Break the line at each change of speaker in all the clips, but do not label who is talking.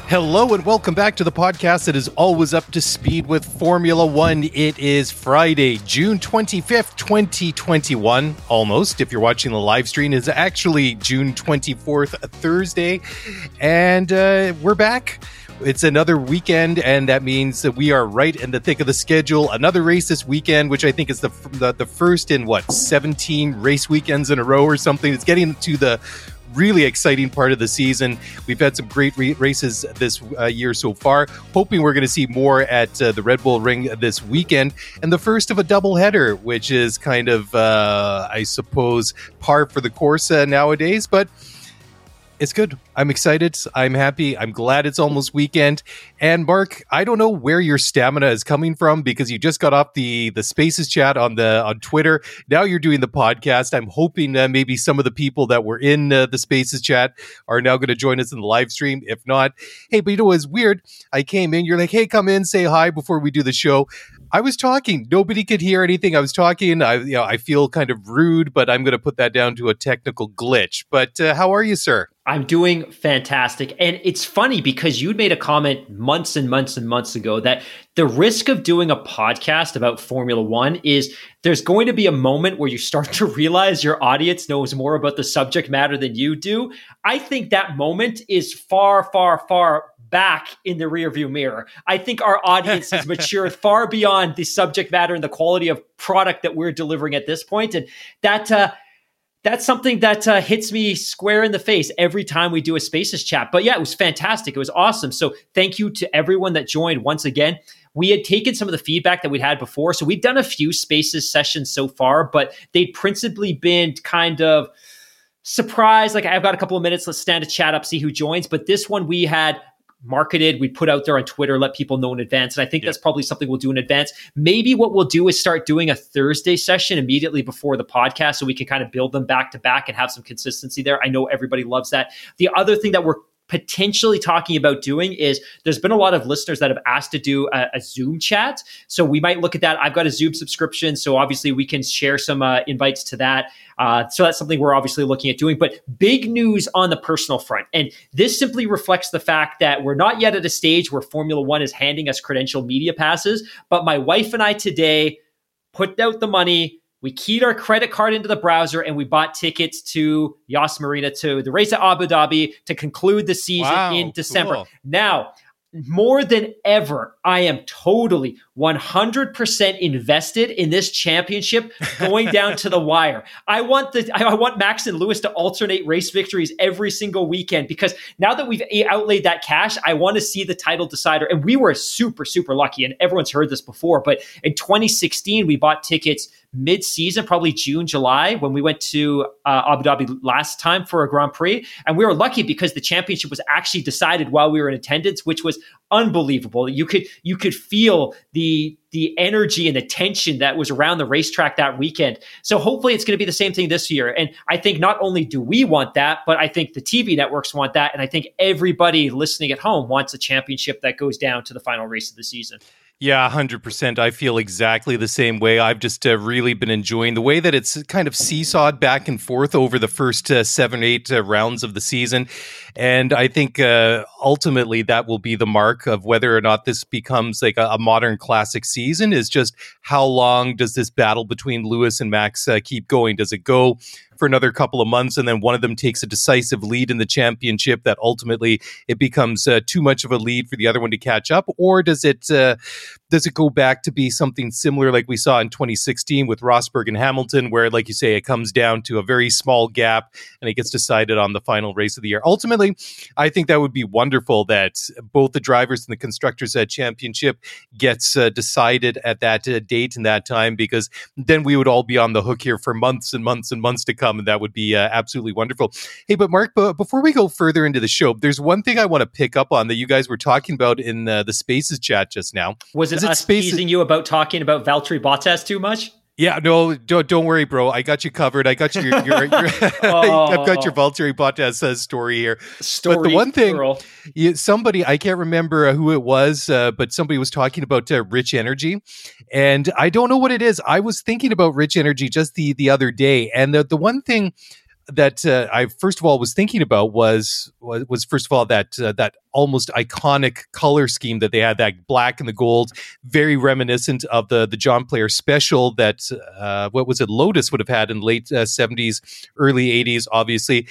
Hello and welcome back to the podcast that is always up to speed with Formula One. It is Friday, June 25th, 2021. Almost. If you're watching the live stream, it's actually June 24th, Thursday. And we're back. It's another weekend, and that means that we are right in the thick of the schedule. Another race this weekend, which I think is the first in, 17 race weekends in a row or something. It's getting to the really exciting part of the season. We've had some great races this year so far. Hoping we're going to see more at the Red Bull Ring this weekend. And the first of a doubleheader, which is kind of, I suppose, par for the course nowadays. But it's good. I'm excited. I'm happy. I'm glad it's almost weekend. And Mark, I don't know where your stamina is coming from because you just got off the Spaces chat on Twitter. Now you're doing the podcast. I'm hoping maybe some of the people that were in the Spaces chat are now going to join us in the live stream. If not, hey, but you know what's weird? I came in. You're like, hey, come in, say hi before we do the show. I was talking. Nobody could hear anything. I was talking. I feel kind of rude, but I'm going to put that down to a technical glitch. But how are you, sir?
I'm doing fantastic. And it's funny because you'd made a comment months and months and months ago that the risk of doing a podcast about Formula One is there's going to be a moment where you start to realize your audience knows more about the subject matter than you do. I think that moment is far, far, far back in the rearview mirror. I think our audience has matured far beyond the subject matter and the quality of product that we're delivering at this point. And that's something that hits me square in the face every time we do a Spaces chat. But yeah, it was fantastic. It was awesome. So thank you to everyone that joined once again. We had taken some of the feedback that we'd had before. So we've done a few Spaces sessions so far, but they'd principally been kind of surprise. Like, I've got a couple of minutes. Let's stand a chat up, see who joins. But this one we had marketed, we put out there on Twitter, let people know in advance. And I think that's probably something we'll do in advance. Maybe what we'll do is start doing a Thursday session immediately before the podcast so we can kind of build them back to back and have some consistency there. I know everybody loves that. The other thing that we're potentially talking about doing is there's been a lot of listeners that have asked to do a Zoom chat. So we might look at that. I've got a Zoom subscription. So obviously we can share some invites to that. So that's something we're obviously looking at doing. But big news on the personal front. And this simply reflects the fact that we're not yet at a stage where Formula One is handing us credential media passes. But my wife and I today put out the money. We keyed our credit card into the browser and we bought tickets to Yas Marina, to the race at Abu Dhabi to conclude the season in December. Cool. Now, more than ever, I am totally 100% invested in this championship going down to the wire. I want Max and Lewis to alternate race victories every single weekend because now that we've outlaid that cash, I want to see the title decider. And we were super, super lucky. And everyone's heard this before, but in 2016, we bought tickets mid-season, probably June, July, when we went to Abu Dhabi last time for a Grand Prix. And we were lucky because the championship was actually decided while we were in attendance, which was unbelievable. You could feel the energy and the tension that was around the racetrack that weekend. So hopefully it's going to be the same thing this year. And I think not only do we want that, but I think the TV networks want that. And I think everybody listening at home wants a championship that goes down to the final race of the season.
Yeah, 100%. I feel exactly the same way. I've just really been enjoying the way that it's kind of seesawed back and forth over the first 7-8 rounds of the season. And I think ultimately that will be the mark of whether or not this becomes like a modern classic season, is just how long does this battle between Lewis and Max keep going? Does it go for another couple of months and then one of them takes a decisive lead in the championship that ultimately it becomes too much of a lead for the other one to catch up? Or does it go back to be something similar like we saw in 2016 with Rosberg and Hamilton, where, like you say, it comes down to a very small gap and it gets decided on the final race of the year? Ultimately, I think that would be wonderful that both the drivers and the constructors championship gets decided at that date and that time, because then we would all be on the hook here for months and months and months to come. And that would be absolutely wonderful. Hey, but Mark, before we go further into the show, there's one thing I want to pick up on that you guys were talking about in the Spaces chat just now.
Was it us teasing you about talking about Valtteri Bottas too much?
Yeah, no, don't worry, bro. I got you covered. I got your I've got your Valtteri Bottas story here. But the one thing, somebody, I can't remember who it was, but somebody was talking about Rich Energy, and I don't know what it is. I was thinking about Rich Energy just the other day, and the one thing that I first of all was thinking about was first of all that almost iconic color scheme that they had, that black and the gold, very reminiscent of the John Player special that what was it, Lotus would have had in the late 70s, early 80s, obviously.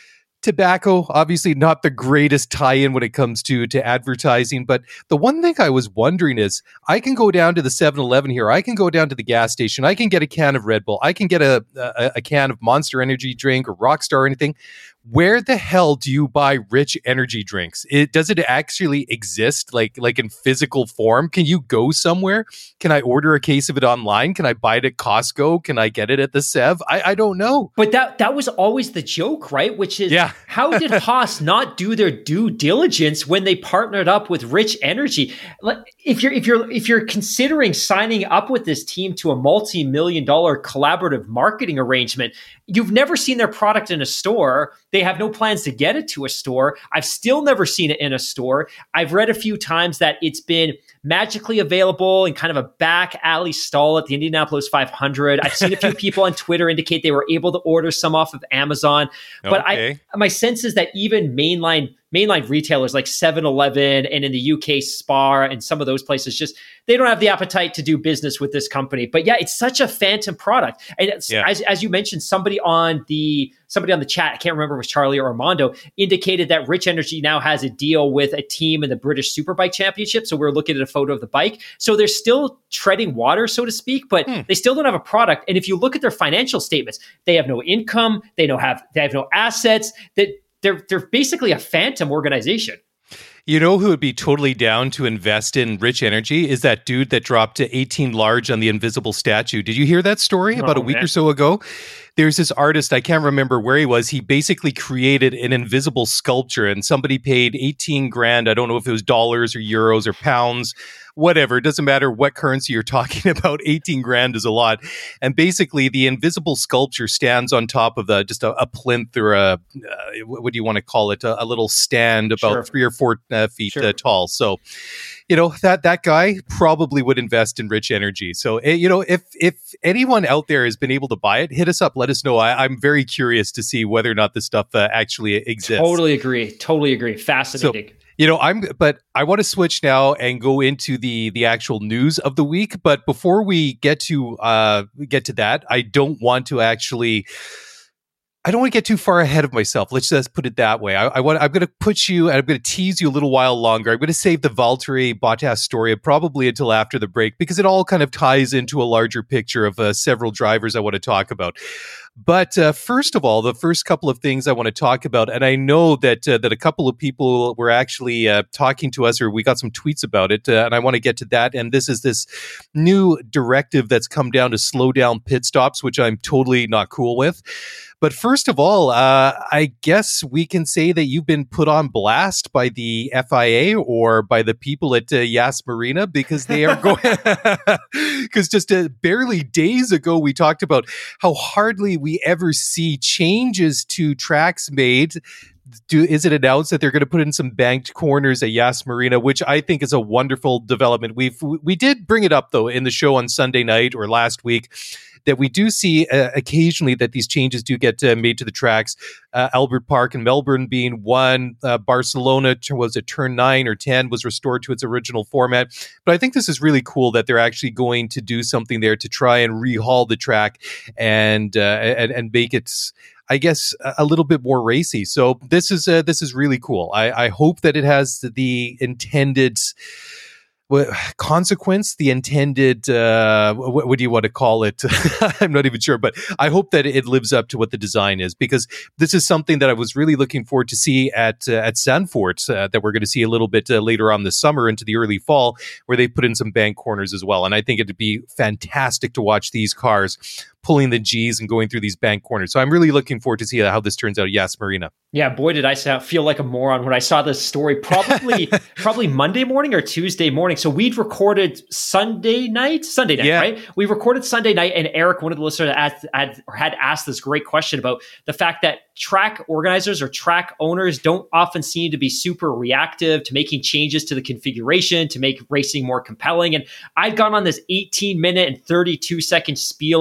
Tobacco, obviously not the greatest tie-in when it comes to advertising, but the one thing I was wondering is, I can go down to the 7-Eleven here, I can go down to the gas station, I can get a can of Red Bull, I can get a can of Monster Energy drink or Rockstar or anything. Where the hell do you buy Rich energy drinks? Does it actually exist, like in physical form? Can you go somewhere? Can I order a case of it online? Can I buy it at Costco? Can I get it at the Sev? I don't know.
But that was always the joke, right? Which is, how did Haas not do their due diligence when they partnered up with Rich Energy? If you're considering signing up with this team to a multi-million-dollar collaborative marketing arrangement, you've never seen their product in a store. They have no plans to get it to a store. I've still never seen it in a store. I've read a few times that it's been magically available in kind of a back alley stall at the Indianapolis 500. I've seen a few people on Twitter indicate they were able to order some off of Amazon. But my sense is that even mainline retailers like 7-Eleven and in the UK Spar and some of those places, just they don't have the appetite to do business with this company. But yeah, it's such a phantom product. And as you mentioned, somebody on the chat, I can't remember if it was Charlie or Armando, indicated that Rich Energy now has a deal with a team in the British Superbike Championship. So we're looking at a photo of the bike. So they're still treading water, so to speak, but they still don't have a product. And if you look at their financial statements, they have no income, they have no assets, that they're basically a phantom organization.
You know who would be totally down to invest in Rich Energy is that dude that dropped to 18 large on the invisible statue. Did you hear that story about a week or so ago? There's this artist, I can't remember where he was. He basically created an invisible sculpture and somebody paid 18 grand. I don't know if it was dollars or euros or pounds, whatever. It doesn't matter what currency you're talking about. 18 grand is a lot. And basically the invisible sculpture stands on top of just a plinth or what do you want to call it? A little stand about 3 or 4 feet tall. So, that guy probably would invest in Rich Energy. So, if anyone out there has been able to buy it, hit us up. Let us know. I'm very curious to see whether or not this stuff actually exists.
Totally agree. Fascinating.
So, but I want to switch now and go into the actual news of the week. But before we get to that, I don't want to get too far ahead of myself. Let's just put it that way. I'm going to tease you a little while longer. I'm going to save the Valtteri Bottas story probably until after the break, because it all kind of ties into a larger picture of several drivers I want to talk about. But first of all, the first couple of things I want to talk about, and I know that a couple of people were actually talking to us, or we got some tweets about it, and I want to get to that. And this is this new directive that's come down to slow down pit stops, which I'm totally not cool with. But first of all, I guess we can say that you've been put on blast by the FIA or by the people at Yas Marina, because they are going. Because just barely days ago, we talked about how hardly we ever see changes to tracks made. Is it announced that they're going to put in some banked corners at Yas Marina, which I think is a wonderful development. We did bring it up though in the show on Sunday night or last week, that we do see occasionally that these changes do get made to the tracks. Albert Park in Melbourne being one. Barcelona, was it turn 9 or 10, was restored to its original format. But I think this is really cool that they're actually going to do something there to try and rehaul the track and make it, I guess, a little bit more racy. So this is really cool. I hope that it has the intended consequence, the intended, what do you want to call it? I'm not even sure, but I hope that it lives up to what the design is, because this is something that I was really looking forward to see at Zandvoort, that we're going to see a little bit later on this summer into the early fall, where they put in some bank corners as well. And I think it'd be fantastic to watch these cars pulling the G's and going through these bank corners. So I'm really looking forward to see how this turns out at Yas Marina.
Yeah, boy, did I feel like a moron when I saw this story. Probably Monday morning or Tuesday morning. So we'd recorded Sunday night, right? We recorded Sunday night, and Eric, one of the listeners, had asked this great question about the fact that track organizers or track owners don't often seem to be super reactive to making changes to the configuration to make racing more compelling. And I'd gone on this 18-minute and 32-second spiel about it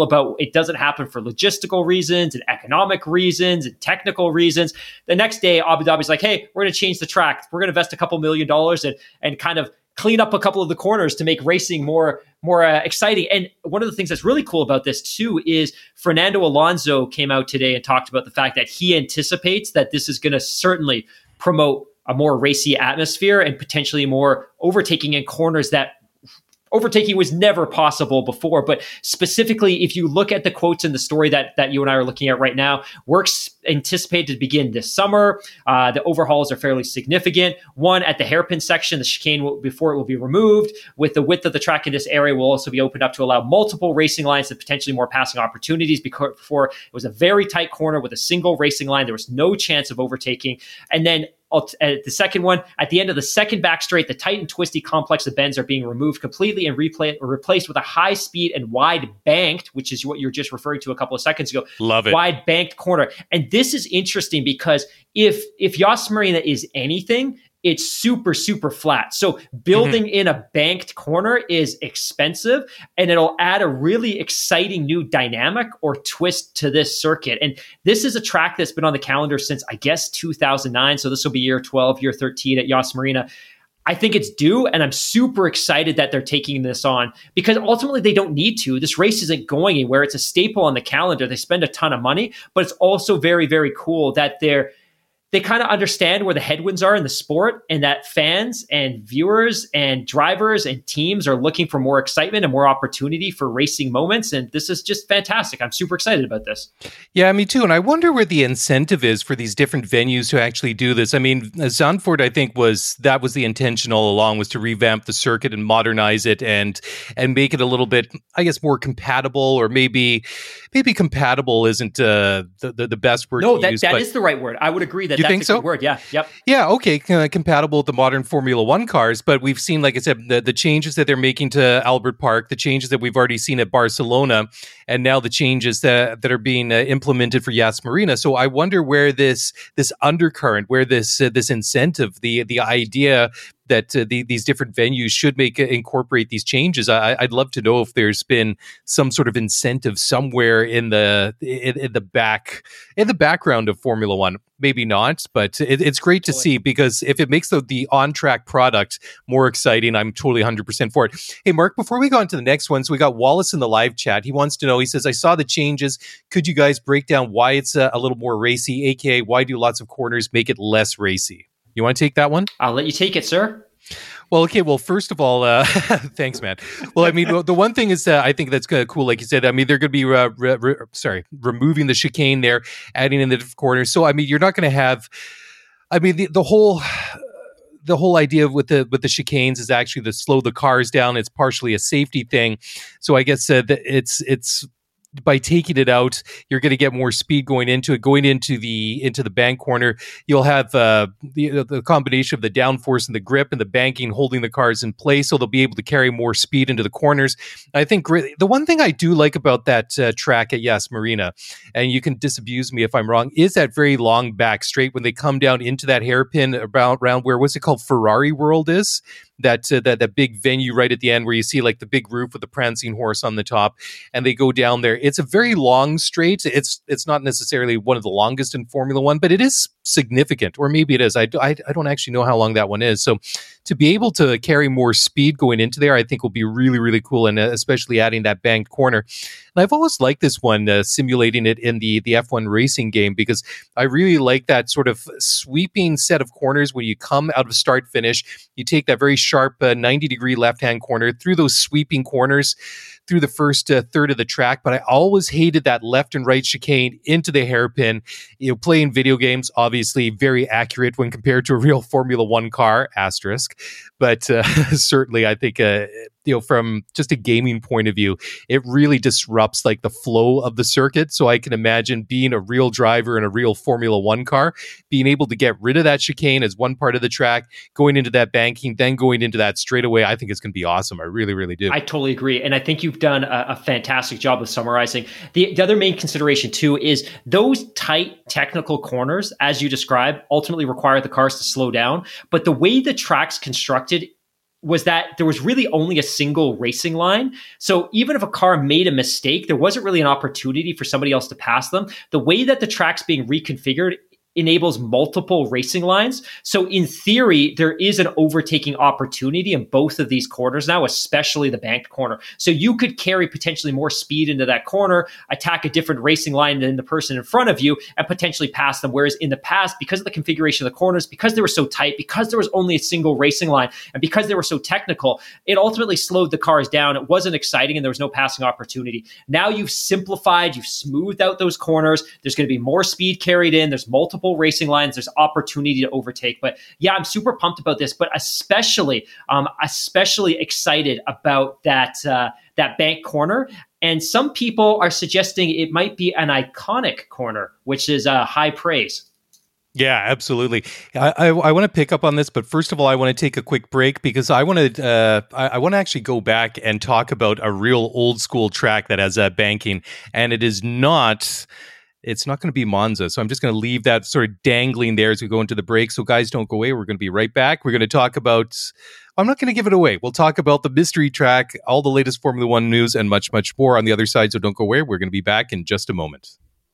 it doesn't happen for logistical reasons and economic reasons and technical reasons. The next day, Abu Dhabi's like, hey, we're going to change the track. We're going to invest a couple $1 million and kind of clean up a couple of the corners to make racing more exciting. And one of the things that's really cool about this too is Fernando Alonso came out today and talked about the fact that he anticipates that this is going to certainly promote a more racy atmosphere and potentially more overtaking in corners that overtaking was never possible before. But specifically, if you look at the quotes in the story that you and I are looking at right now, works anticipated to begin this summer. The overhauls are fairly significant. One, at the hairpin section, the chicane before it will be removed. With the width of the track in this area will also be opened up to allow multiple racing lines and potentially more passing opportunities. Before it was a very tight corner with a single racing line. There was no chance of overtaking. And then the second one, at the end of the second back straight, the tight and twisty complex of bends are being removed completely and replaced with a high speed and wide banked, which is what you're just referring to a couple of seconds ago.
Love it.
Wide banked corner. And this is interesting because if Yas Marina is anything, it's super, super flat. So building in a banked corner is expensive, and it'll add a really exciting new dynamic or twist to this circuit. And this is a track that's been on the calendar since, I guess, 2009. So this will be year 12, year 13 at Yas Marina. I think it's due, and I'm super excited that they're taking this on because ultimately they don't need to. This race isn't going anywhere. It's a staple on the calendar. They spend a ton of money, but it's also very, very cool that they kind of understand where the headwinds are in the sport and that fans and viewers and drivers and teams are looking for more excitement and more opportunity for racing moments. And this is just fantastic. I'm super excited about this.
Yeah, me too. And I wonder where the incentive is for these different venues to actually do this. I mean, Zandvoort, I think was the intention all along, was to revamp the circuit and modernize it and make it a little bit, I guess, more compatible, or maybe compatible isn't the best word to use.
No, that is the right word. I would agree that.
You think so?
Good word, yeah. Yep.
Yeah, okay, compatible with the modern Formula One cars, but we've seen, like I said, the changes that they're making to Albert Park, the changes that we've already seen at Barcelona, and now the changes that are being implemented for Yas Marina. So I wonder where this undercurrent, where this incentive, the idea that these different venues should incorporate these changes. I'd love to know if there's been some sort of incentive somewhere in the background of Formula One. Maybe not, but it's great to see, because if it makes the on-track product more exciting, I'm totally 100% for it. Hey, Mark, before we go on to the next one, so we got Wallace in the live chat. He wants to know, he says, I saw the changes. Could you guys break down why it's a little more racy, aka why do lots of corners make it less racy? You want to take that one?
I'll let you take it, sir.
Well, okay. Well, first of all, thanks, man. Well, I mean, the one thing is I think that's kind of cool. Like you said, I mean, they're going to be removing the chicane there, adding in the different corners. So, I mean, you're not going to have. I mean, the whole idea with the chicanes is actually to slow the cars down. It's partially a safety thing. So, I guess that it's. By taking it out, you're going to get more speed going into it. Going into the bank corner, you'll have the combination of the downforce and the grip and the banking holding the cars in place, so they'll be able to carry more speed into the corners. I think the one thing I do like about that track at Yas Marina, and you can disabuse me if I'm wrong, is that very long back straight when they come down into that hairpin around where, what's it called, Ferrari World is? That big venue right at the end where you see like the big roof with the prancing horse on the top, and they go down there. It's a very long straight. It's not necessarily one of the longest in Formula One, but it is significant, or maybe it is. I don't actually know how long that one is. So to be able to carry more speed going into there, I think will be really, really cool, and especially adding that banked corner. And I've always liked this one, simulating it in the F1 racing game, because I really like that sort of sweeping set of corners when you come out of start finish. You take that very sharp 90-degree left-hand corner through those sweeping corners through the first third of the track, but I always hated that left and right chicane into the hairpin. You know, playing video games, obviously very accurate when compared to a real Formula One car, asterisk. But certainly, I think, from just a gaming point of view, it really disrupts like the flow of the circuit. So I can imagine being a real driver in a real Formula One car, being able to get rid of that chicane as one part of the track, going into that banking, then going into that straightaway. I think it's going to be awesome. I really, really do.
I totally agree. And I think you've done a fantastic job of summarizing. The other main consideration too is those tight technical corners, as you described, ultimately require the cars to slow down. But the way the track's constructed, was that there was really only a single racing line. So even if a car made a mistake, there wasn't really an opportunity for somebody else to pass them. The way that the track's being reconfigured enables multiple racing lines. So in theory, there is an overtaking opportunity in both of these corners now, especially the banked corner. So you could carry potentially more speed into that corner, attack a different racing line than the person in front of you, and potentially pass them. Whereas in the past, because of the configuration of the corners, because they were so tight, because there was only a single racing line, and because they were so technical, it ultimately slowed the cars down. It wasn't exciting, and there was no passing opportunity. Now you've simplified, you've smoothed out those corners. There's going to be more speed carried in. There's multiple racing lines. There's opportunity to overtake. But yeah, I'm super pumped about this, but especially excited about that bank corner. And some people are suggesting it might be an iconic corner, which is high praise.
Yeah, absolutely. I want to pick up on this, but first of all, I want to take a quick break because I want to actually go back and talk about a real old school track that has banking, and it's not going to be Monza. So I'm just going to leave that sort of dangling there as we go into the break. So guys, don't go away. We're going to be right back. We're going to talk about, I'm not going to give it away. We'll talk about the mystery track, all the latest Formula One news, and much, much more on the other side. So don't go away. We're going to be back in just a moment.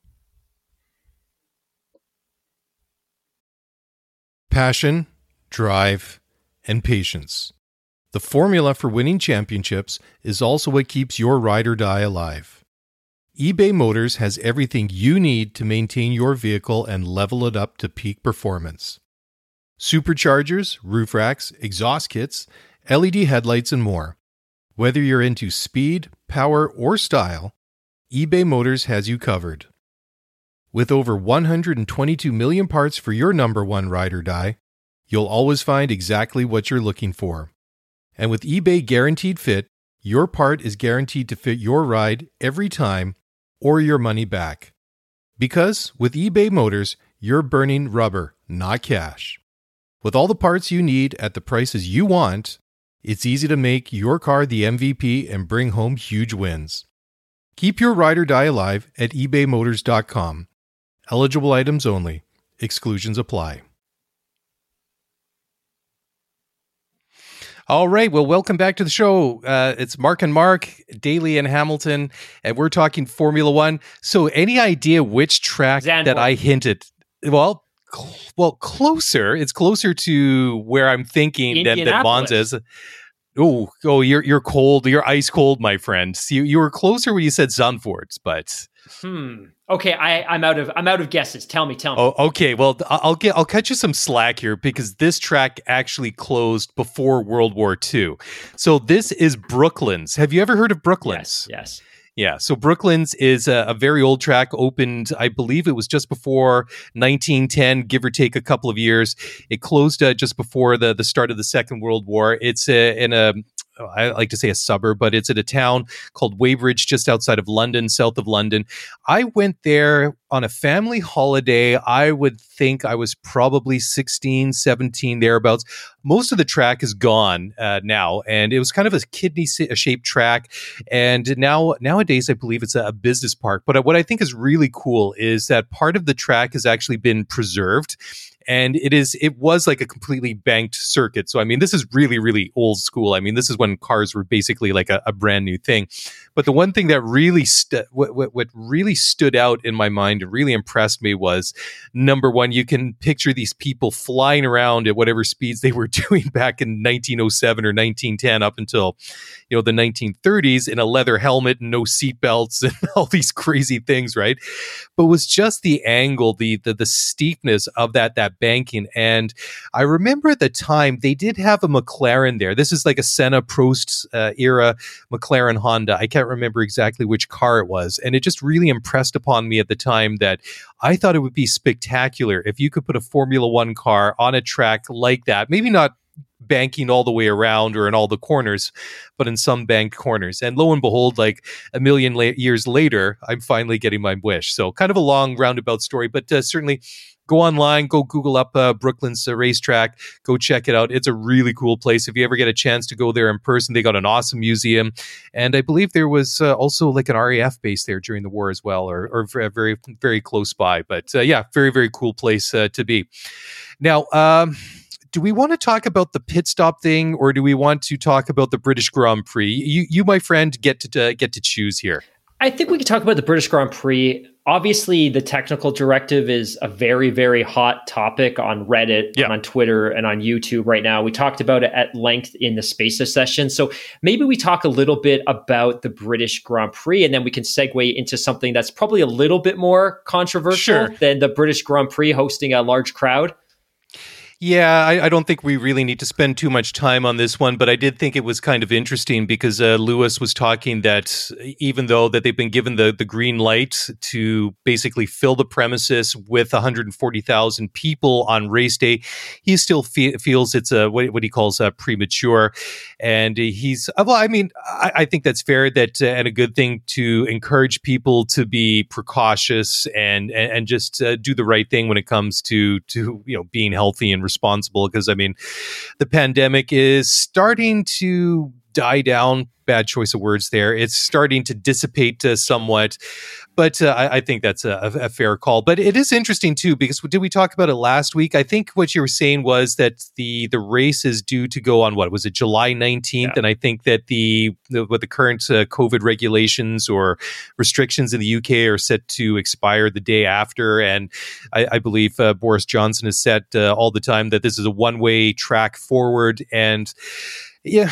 Passion, drive, and patience. The formula for winning championships is also what keeps your ride or die alive. eBay Motors has everything you need to maintain your vehicle and level it up to peak performance. Superchargers, roof racks, exhaust kits, LED headlights, and more. Whether you're into speed, power, or style, eBay Motors has you covered. With over 122 million parts for your number one ride or die, you'll always find exactly what you're looking for. And with eBay Guaranteed Fit, your part is guaranteed to fit your ride every time or your money back. Because with eBay Motors, you're burning rubber, not cash. With all the parts you need at the prices you want, it's easy to make your car the MVP and bring home huge wins. Keep your ride or die alive at ebaymotors.com. Eligible items only. Exclusions apply. All right. Well, welcome back to the show. It's Mark and Mark, Daly and Hamilton, and we're talking Formula One. So any idea which track that I hinted? Well, closer. It's closer to where I'm thinking that Monza is. Oh, you're cold. You're ice cold, my friend. So you were closer when you said Zandvoort, but.
Okay, I'm out of guesses. Tell me.
Oh, okay. Well, I'll cut you some slack here because this track actually closed before World War II. So this is Brooklands. Have you ever heard of Brooklands?
Yes.
Yeah. So Brooklands is a very old track. Opened, I believe it was just before 1910, give or take a couple of years. It closed just before the start of the Second World War. It's in a I like to say a suburb, but it's at a town called Weybridge, just outside of London, south of London. I went there on a family holiday. I would think I was probably 16, 17, thereabouts. Most of the track is gone now, and it was kind of a kidney-shaped track. And nowadays, I believe it's a business park. But what I think is really cool is that part of the track has actually been preserved. And it was like a completely banked circuit. So, I mean, this is really, really old school. I mean, this is when cars were basically like a brand new thing. But the one thing that really what really stood out in my mind and really impressed me was, number one, you can picture these people flying around at whatever speeds they were doing back in 1907 or 1910 up until, the 1930s in a leather helmet and no seatbelts and all these crazy things, right? But it was just the angle, the steepness of that banking. And I remember at the time they did have a McLaren there. This is like a Senna Prost era McLaren Honda. I can't remember exactly which car it was. And it just really impressed upon me at the time that I thought it would be spectacular if you could put a Formula One car on a track like that. Maybe not banking all the way around or in all the corners, but in some banked corners. And lo and behold, like a million years later, I'm finally getting my wish. So kind of a long roundabout story, but certainly go online, go Google up Brooklands racetrack, go check it out. It's a really cool place. If you ever get a chance to go there in person, they got an awesome museum. And I believe there was also like an RAF base there during the war as well, or very, very close by. But yeah, very, very cool place to be. Now, do we want to talk about the pit stop thing, or do we want to talk about the British Grand Prix? You, my friend, get to choose here.
I think we could talk about the British Grand Prix. Obviously, the technical directive is a very, very hot topic on Reddit, and on Twitter, and on YouTube right now. We talked about it at length in the Spaces session. So maybe we talk a little bit about the British Grand Prix, and then we can segue into something that's probably a little bit more controversial than the British Grand Prix hosting a large crowd.
Yeah, I don't think we really need to spend too much time on this one, but I did think it was kind of interesting because Lewis was talking that even though that they've been given the green light to basically fill the premises with 140,000 people on race day, he still feels it's what he calls premature. And he's, well, I mean, I think that's fair that and a good thing to encourage people to be precautious and just do the right thing when it comes to being healthy and responsible, because I mean, the pandemic is starting to die down. Bad choice of words there. It's starting to dissipate somewhat, but I think that's a fair call. But it is interesting too, because did we talk about it last week? I think what you were saying was that the race is due to go on, what was it, July 19th? And I think that what the current COVID regulations or restrictions in the UK are set to expire the day after. And I believe Boris Johnson has said all the time that this is a one-way track forward. And yeah,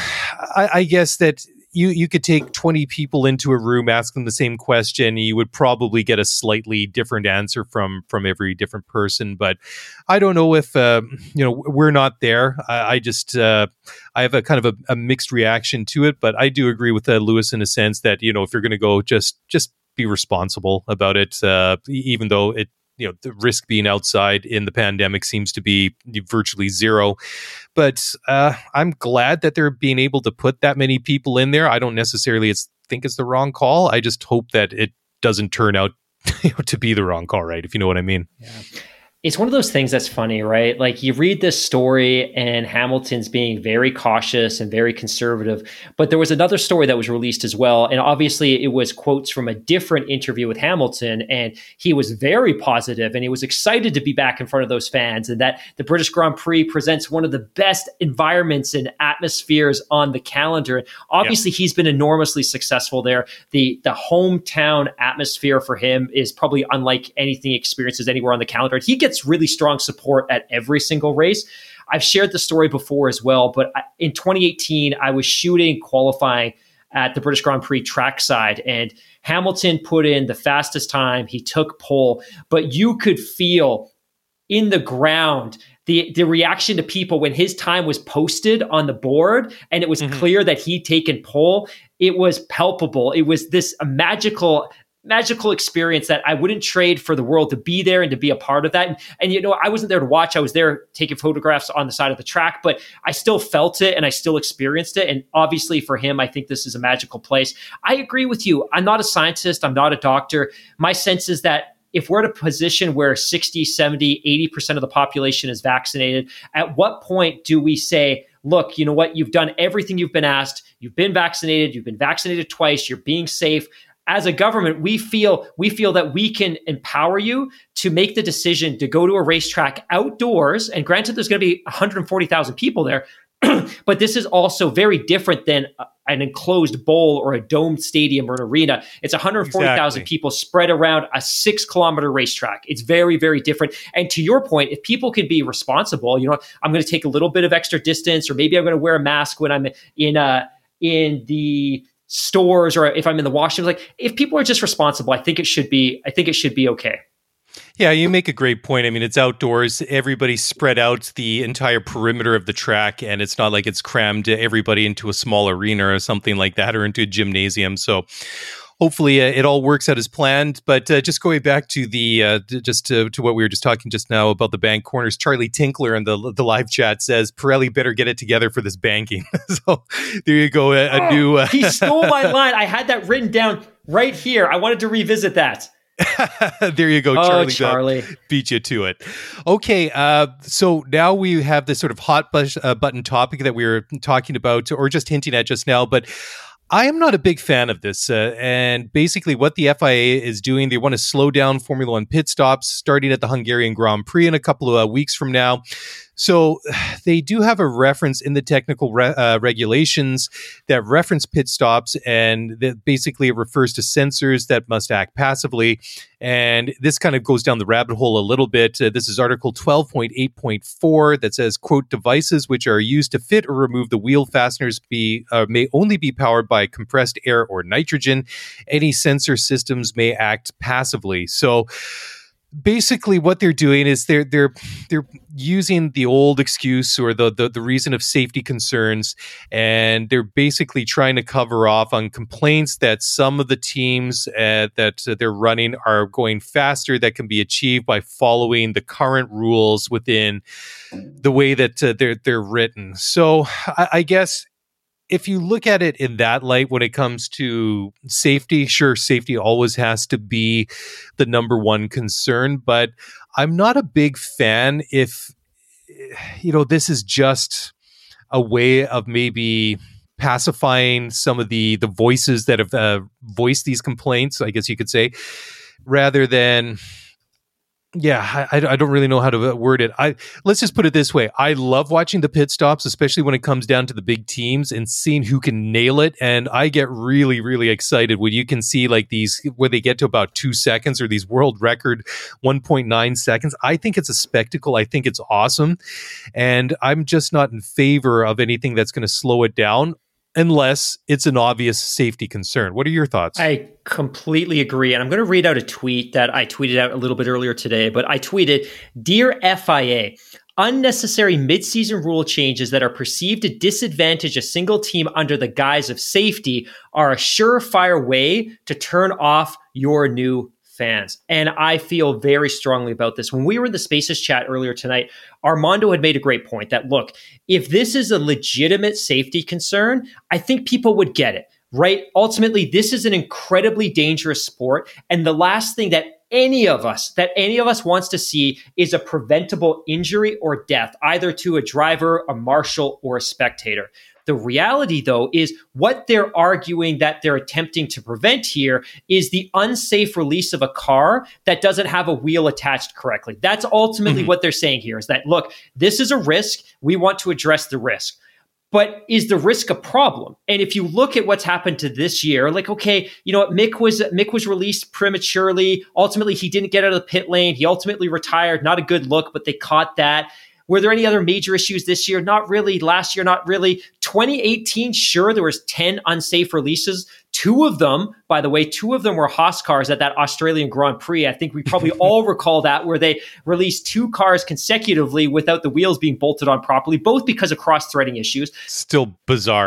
I guess that you could take 20 people into a room, ask them the same question, and you would probably get a slightly different answer from every different person. But I don't know if we're not there. I have a kind of a mixed reaction to it, but I do agree with Lewis in a sense that if you're going to go, just be responsible about it, even though it. The risk being outside in the pandemic seems to be virtually zero. But I'm glad that they're being able to put that many people in there. I don't necessarily think it's the wrong call. I just hope that it doesn't turn out to be the wrong call, right? If you know what I mean.
Yeah. It's one of those things that's funny, right? Like you read this story and Hamilton's being very cautious and very conservative, but there was another story that was released as well. And obviously it was quotes from a different interview with Hamilton, and he was very positive and he was excited to be back in front of those fans, and that the British Grand Prix presents one of the best environments and atmospheres on the calendar. Obviously he's been enormously successful there. The hometown atmosphere for him is probably unlike anything he experiences anywhere on the calendar. He gets really strong support at every single race. I've shared the story before as well, but in 2018, I was shooting qualifying at the British Grand Prix trackside, and Hamilton put in the fastest time. He took pole, but you could feel in the ground the reaction to people when his time was posted on the board and it was clear that he'd taken pole. It was palpable. It was this magical experience that I wouldn't trade for the world, to be there and to be a part of that. And I wasn't there to watch. I was there taking photographs on the side of the track, but I still felt it and I still experienced it. And obviously for him, I think this is a magical place. I agree with you. I'm not a scientist. I'm not a doctor. My sense is that if we're at a position where 60, 70, 80% of the population is vaccinated, at what point do we say, look, you know what? You've done everything you've been asked. You've been vaccinated twice. You're being safe. As a government, we feel that we can empower you to make the decision to go to a racetrack outdoors. And granted, there's going to be 140,000 people there, but this is also very different than an enclosed bowl or a domed stadium or an arena. It's 140,000 people spread around a 6-kilometer racetrack. It's very, very different. And to your point, if people can be responsible, I'm going to take a little bit of extra distance, or maybe I'm going to wear a mask when I'm in the stores, or if I'm in the washroom. Like, if people are just responsible, I think it should be okay.
Yeah, you make a great point. I mean, it's outdoors. Everybody spread out the entire perimeter of the track, and it's not like it's crammed everybody into a small arena or something like that, or into a gymnasium. So hopefully it all works out as planned. But just going back to to what we were just talking just now about the bank corners, Charlie Tinkler in the live chat says Pirelli better get it together for this banking. So there you go.
He stole my line. I had that written down right here. I wanted to revisit that.
There you go. Charlie beat you to it. Okay. So now we have this sort of hot button topic that we were talking about, or just hinting at just now, but I am not a big fan of this. And basically what the FIA is doing, they want to slow down Formula One pit stops starting at the Hungarian Grand Prix in a couple of weeks from now. So they do have a reference in the technical regulations that reference pit stops, and that basically it refers to sensors that must act passively. And this kind of goes down the rabbit hole a little bit. This is Article 12.8.4 that says, quote, devices which are used to fit or remove the wheel fasteners may only be powered by compressed air or nitrogen. Any sensor systems may act passively. So basically what they're doing is they're using the old excuse or the reason of safety concerns, and they're basically trying to cover off on complaints that some of the teams that they're running are going faster that can be achieved by following the current rules within the way that they're written. So I guess if you look at it in that light, when it comes to safety, sure, safety always has to be the number one concern, but I'm not a big fan if, this is just a way of maybe pacifying some of the voices that have voiced these complaints, I guess you could say, rather than... Yeah, I don't really know how to word it. Let's just put it this way. I love watching the pit stops, especially when it comes down to the big teams and seeing who can nail it. And I get really, really excited when you can see like these, where they get to about 2 seconds or these world record 1.9 seconds. I think it's a spectacle. I think it's awesome. And I'm just not in favor of anything that's going to slow it down, unless it's an obvious safety concern. What are your thoughts?
I completely agree. And I'm going to read out a tweet that I tweeted out a little bit earlier today, but I tweeted, "Dear FIA, unnecessary mid-season rule changes that are perceived to disadvantage a single team under the guise of safety are a surefire way to turn off your new fans." And I feel very strongly about this. When we were in the Spaces chat earlier tonight, Armando had made a great point that, look, if this is a legitimate safety concern, I think people would get it, right? Ultimately, this is an incredibly dangerous sport. And the last thing that any of us wants to see is a preventable injury or death, either to a driver, a marshal, or a spectator. The reality, though, is what they're arguing that they're attempting to prevent here is the unsafe release of a car that doesn't have a wheel attached correctly. That's ultimately what they're saying here, is that, look, this is a risk. We want to address the risk. But is the risk a problem? And if you look at what's happened to this year, like, okay, you know what, Mick was released prematurely. Ultimately, he didn't get out of the pit lane. He ultimately retired. Not a good look, but they caught that. Were there any other major issues this year? Not really. Last year, not really. 2018, sure, there was 10 unsafe releases. 2 of them, by the way, 2 of them were Haas cars at that Australian Grand Prix. I think we probably all recall that, where they released 2 cars consecutively without the wheels being bolted on properly, both because of cross-threading issues.
Still bizarre.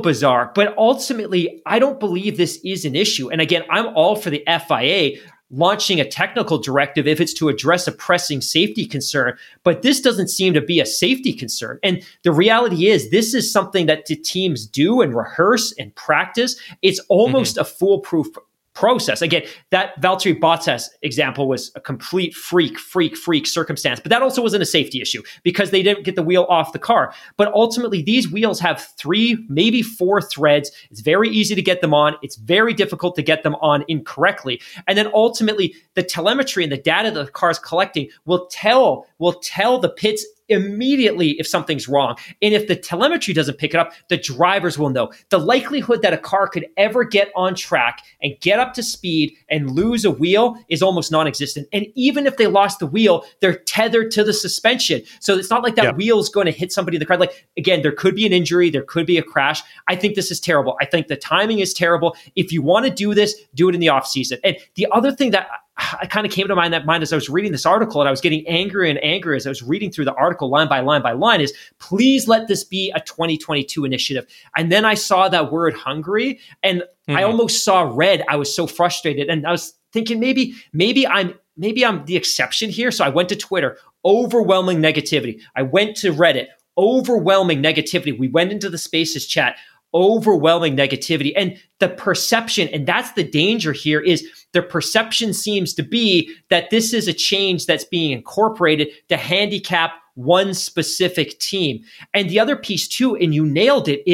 But ultimately, I don't believe this is an issue. And again, I'm all for the FIA launching a technical directive if it's to address a pressing safety concern. But this doesn't seem to be a safety concern. And the reality is, this is something that the teams do and rehearse and practice. It's almost a foolproof process. Again, that Valtteri Bottas example was a complete freak circumstance, but that also wasn't a safety issue because they didn't get the wheel off the car. But ultimately, these wheels have 3, maybe 4 threads. It's very easy to get them on. It's very difficult to get them on incorrectly. And then ultimately, the telemetry and the data that the car is collecting will tell the pits immediately if something's wrong. And if the telemetry doesn't pick it up, the drivers will know. The likelihood that a car could ever get on track and get up to speed and lose a wheel is almost non-existent. And even if they lost the wheel, they're tethered to the suspension. So it's not like that wheel is going to hit somebody in the car. Like, again, there could be an injury, there could be a crash. I think this is terrible. I think the timing is terrible. If you want to do this, do it in the off season. And the other thing that I kind of came to mind as I was reading this article, and I was getting angrier and angrier as I was reading through the article line by line, is please let this be a 2022 initiative. And then I saw that word Hungary, and I almost saw red. I was so frustrated, and I was thinking maybe I'm the exception here. So I went to Twitter, overwhelming negativity. I went to Reddit, overwhelming negativity. We went into the Spaces chat, overwhelming negativity. And the perception, and that's the danger here, is the perception seems to be that this is a change that's being incorporated to handicap one specific team. And the other piece too, and you nailed it, is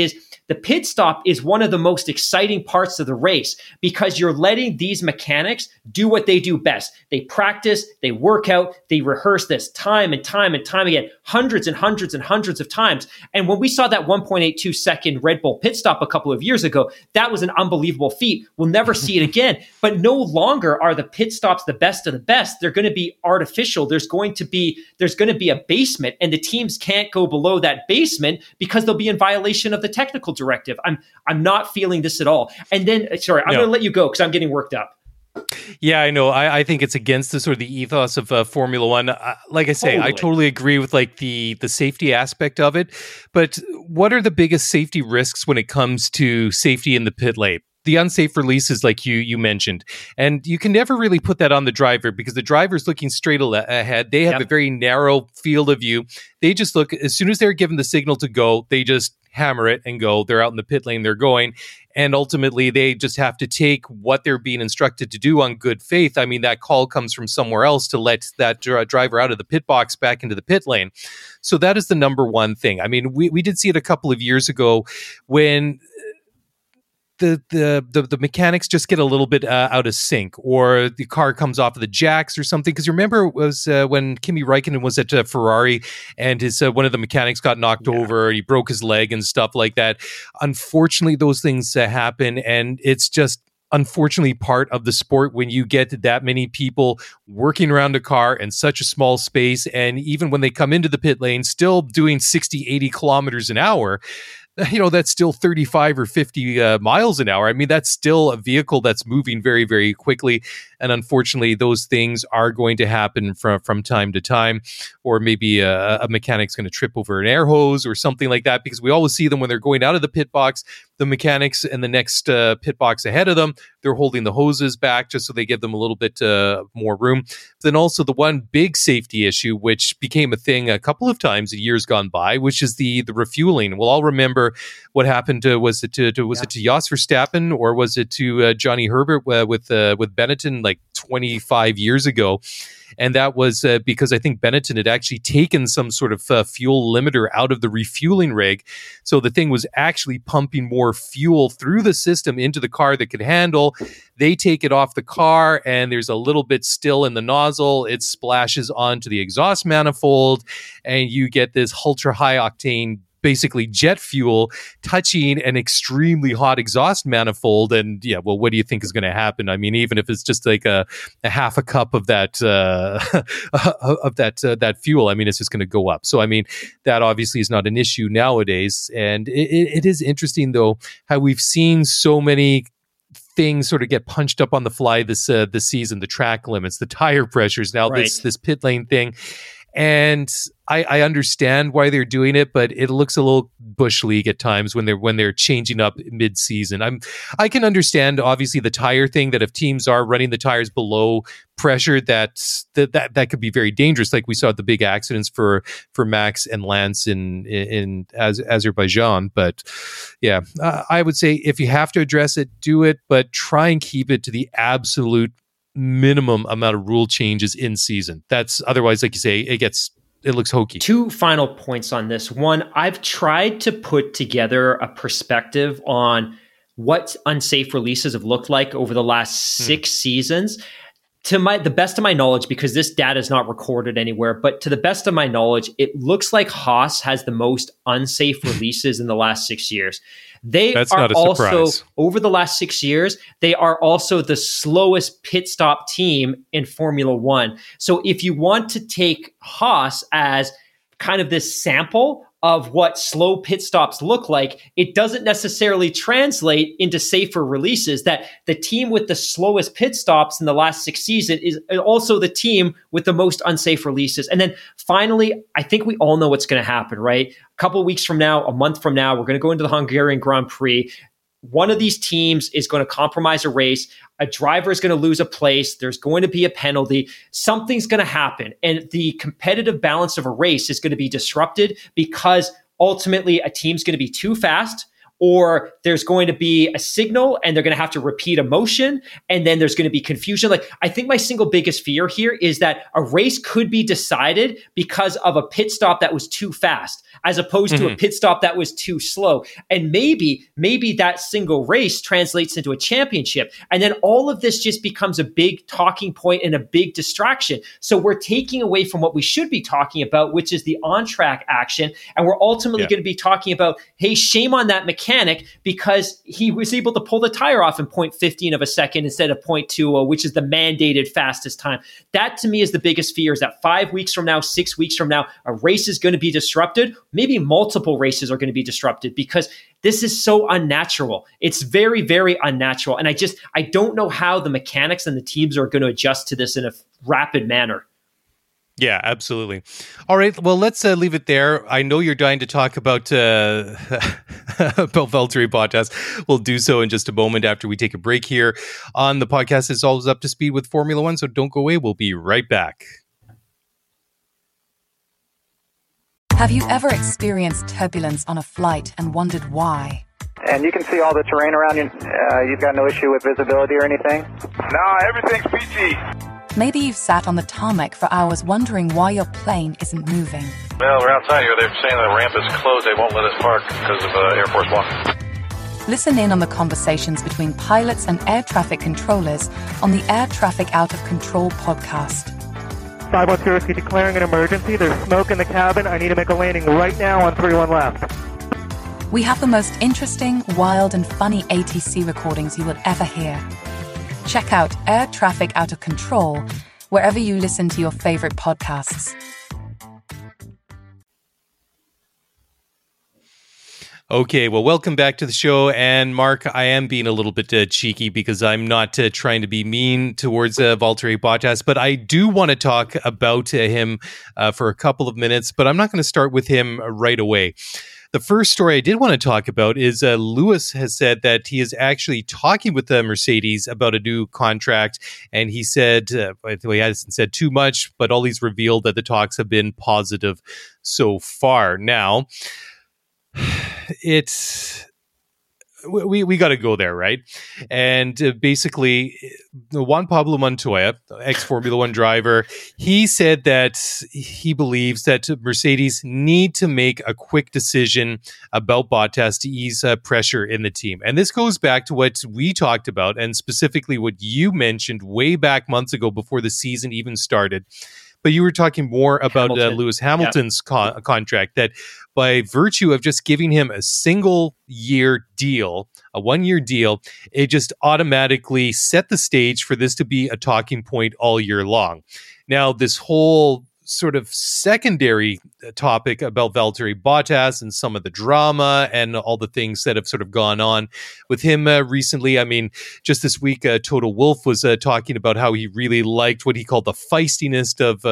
the pit stop is one of the most exciting parts of the race because you're letting these mechanics do what they do best. They practice, they work out, they rehearse this time and time and time again, hundreds and hundreds and hundreds of times. And when we saw that 1.82 second Red Bull pit stop a couple of years ago, that was an unbelievable feat. We'll never see it again. But no longer are the pit stops the best of the best. They're going to be artificial. There's going to be a basement, and the teams can't go below that basement because they'll be in violation of the technical directive. I'm not feeling this at all. And then, sorry, I'm going to let you go because I'm getting worked up.
Yeah, I know. I think it's against the sort of the ethos of Formula One. Like I say, I totally agree with like the safety aspect of it. But what are the biggest safety risks when it comes to safety in the pit lane? The unsafe releases, like you mentioned, and you can never really put that on the driver because the driver's looking straight ahead. They have a very narrow field of view. They just look, as soon as they're given the signal to go, they just hammer it and go. They're out in the pit lane, they're going. And ultimately, they just have to take what they're being instructed to do on good faith. I mean, that call comes from somewhere else to let that driver out of the pit box back into the pit lane. So that is the number one thing. I mean, we did see it a couple of years ago when the mechanics just get a little bit out of sync, or the car comes off of the jacks or something. Because you remember it was when Kimi Räikkönen was at Ferrari and his one of the mechanics got knocked over and he broke his leg and stuff like that. Unfortunately, those things happen, and it's just unfortunately part of the sport when you get that many people working around a car in such a small space, and even when they come into the pit lane still doing 60, 80 kilometers an hour. You know, that's still 35 or 50 miles an hour. I mean, that's still a vehicle that's moving very, very quickly. And unfortunately, those things are going to happen from time to time. Or maybe a mechanic's going to trip over an air hose or something like that, because we always see them when they're going out of the pit box. The mechanics in the next pit box ahead of them, they're holding the hoses back just so they give them a little bit more room. Then also the one big safety issue, which became a thing a couple of times in years gone by, which is the refueling. We'll all remember what happened to was it to Jos Verstappen, or was it to Johnny Herbert with Benetton like 25 years ago? And that was because I think Benetton had actually taken some sort of fuel limiter out of the refueling rig. So the thing was actually pumping more fuel through the system into the car that could handle. They take it off the car and there's a little bit still in the nozzle. It splashes onto the exhaust manifold and you get this ultra high octane basically jet fuel touching an extremely hot exhaust manifold. And yeah, well, what do you think is going to happen? I mean, even if it's just like a half a cup of that that fuel, I mean, it's just going to go up. So I mean, that obviously is not an issue nowadays. And it is interesting though how we've seen so many things sort of get punched up on the fly this season. The track limits, the tire pressures, now
right.
this pit lane thing. And I understand why they're doing it, but it looks a little bush league at times when they're changing up mid-season. I can understand obviously the tire thing, that if teams are running the tires below pressure, that could be very dangerous. Like we saw the big accidents for Max and Lance in Azerbaijan. But yeah, I would say if you have to address it, do it, but try and keep it to the absolute minimum amount of rule changes in season. That's otherwise, like you say, it looks hokey.
Two final points on this. One, I've tried to put together a perspective on what unsafe releases have looked like over the last 6 seasons. To the best of my knowledge, because this data is not recorded anywhere, but to the best of my knowledge, it looks like Haas has the most unsafe releases in the last 6 years. That's are also, over the last 6 years, they are also the slowest pit stop team in Formula One. So if you want to take Haas as kind of this sample of what slow pit stops look like, it doesn't necessarily translate into safer releases. That the team with the slowest pit stops in the last 6 seasons is also the team with the most unsafe releases. And then finally, I think we all know what's going to happen, right? A couple of weeks from now, a month from now, we're going to go into the Hungarian Grand Prix. One of these teams is going to compromise a race. A driver is going to lose a place. There's going to be a penalty. Something's going to happen. And the competitive balance of a race is going to be disrupted because ultimately a team's going to be too fast, or there's going to be a signal and they're going to have to repeat a motion, and then there's going to be confusion. Like, I think my single biggest fear here is that a race could be decided because of a pit stop that was too fast. as opposed to a pit stop that was too slow. And maybe that single race translates into a championship. And then all of this just becomes a big talking point and a big distraction. So we're taking away from what we should be talking about, which is the on-track action. And we're ultimately going to be talking about, hey, shame on that mechanic because he was able to pull the tire off in 0.15 of a second instead of 0.20, which is the mandated fastest time. That to me is the biggest fear, is that 5 weeks from now, 6 weeks from now, a race is going to be disrupted. Maybe multiple races are going to be disrupted because this is so unnatural. It's very, very unnatural. And I don't know how the mechanics and the teams are going to adjust to this in a rapid manner.
Yeah, absolutely. All right, well, let's leave it there. I know you're dying to talk about Valtteri Bottas. We'll do so in just a moment after we take a break here on the podcast. It's always up to speed with Formula One, so don't go away. We'll be right back.
Have you ever experienced turbulence on a flight and wondered why?
And you can see all the terrain around you. You've got no issue with visibility or anything?
No, everything's peachy.
Maybe you've sat on the tarmac for hours wondering why your plane isn't moving.
Well, we're outside here. They're saying the ramp is closed. They won't let us park because of Air Force One.
Listen in on the conversations between pilots and air traffic controllers on the Air Traffic Out of Control podcast.
510 Whiskey declaring an emergency. There's smoke in the cabin. I need to make a landing right now on 31 left.
We have the most interesting, wild, and funny ATC recordings you will ever hear. Check out Air Traffic Out of Control wherever you listen to your favorite podcasts.
Okay, well, welcome back to the show. And Mark, I am being a little bit cheeky because I'm not trying to be mean towards Valtteri Bottas, but I do want to talk about him for a couple of minutes, but I'm not going to start with him right away. The first story I did want to talk about is Lewis has said that he is actually talking with Mercedes about a new contract. And he said, he hasn't said too much, but all he's revealed that the talks have been positive so far. Now, we got to go there, right? And basically, Juan Pablo Montoya, ex-Formula One driver, he said that he believes that Mercedes need to make a quick decision about Bottas to ease pressure in the team. And this goes back to what we talked about, and specifically what you mentioned way back months ago before the season even started. But you were talking more about Lewis Hamilton's contract, that by virtue of just giving him a single-year deal, a one-year deal, it just automatically set the stage for this to be a talking point all year long. Now, this whole sort of secondary topic about Valtteri Bottas and some of the drama and all the things that have sort of gone on with him recently. I mean, just this week, Toto Wolff was talking about how he really liked what he called the feistiness of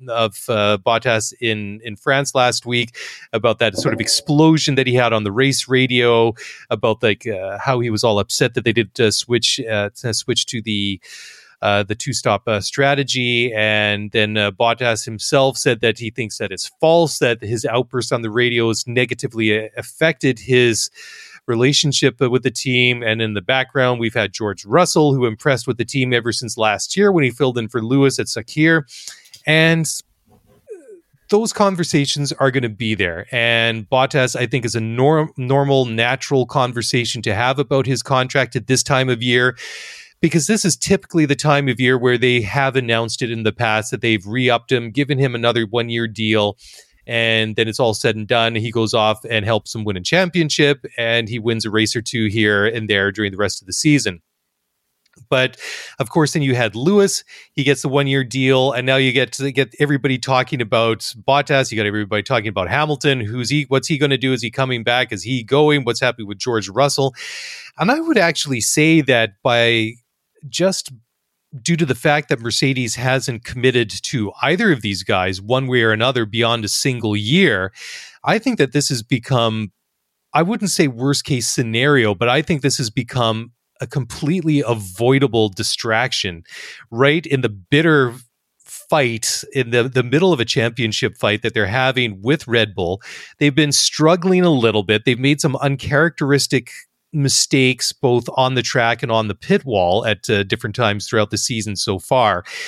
Bottas in France last week, about that sort of explosion that he had on the race radio, about how he was all upset that they did switch to the two-stop strategy. And then Bottas himself said that he thinks that it's false, that his outburst on the radio has negatively affected his relationship with the team. And in the background, we've had George Russell, who impressed with the team ever since last year when he filled in for Lewis at Sakhir. And those conversations are going to be there. And Bottas, I think, is a normal, natural conversation to have about his contract at this time of year, because this is typically the time of year where they have announced it in the past that they've re-upped him, given him another one-year deal, and then it's all said and done. He goes off and helps them win a championship, and he wins a race or two here and there during the rest of the season. But of course, then you had Lewis. He gets the one-year deal, and now you get everybody talking about Bottas. You got everybody talking about Hamilton. What's he going to do? Is he coming back? Is he going? What's happening with George Russell? And I would actually say that by just due to the fact that Mercedes hasn't committed to either of these guys one way or another beyond a single year, I think that this has become, I wouldn't say worst case scenario, but I think this has become a completely avoidable distraction right in the bitter fight, in the middle of a championship fight that they're having with Red Bull. They've been struggling a little bit. They've made some uncharacteristic mistakes both on the track and on the pit wall at different times throughout the season so far.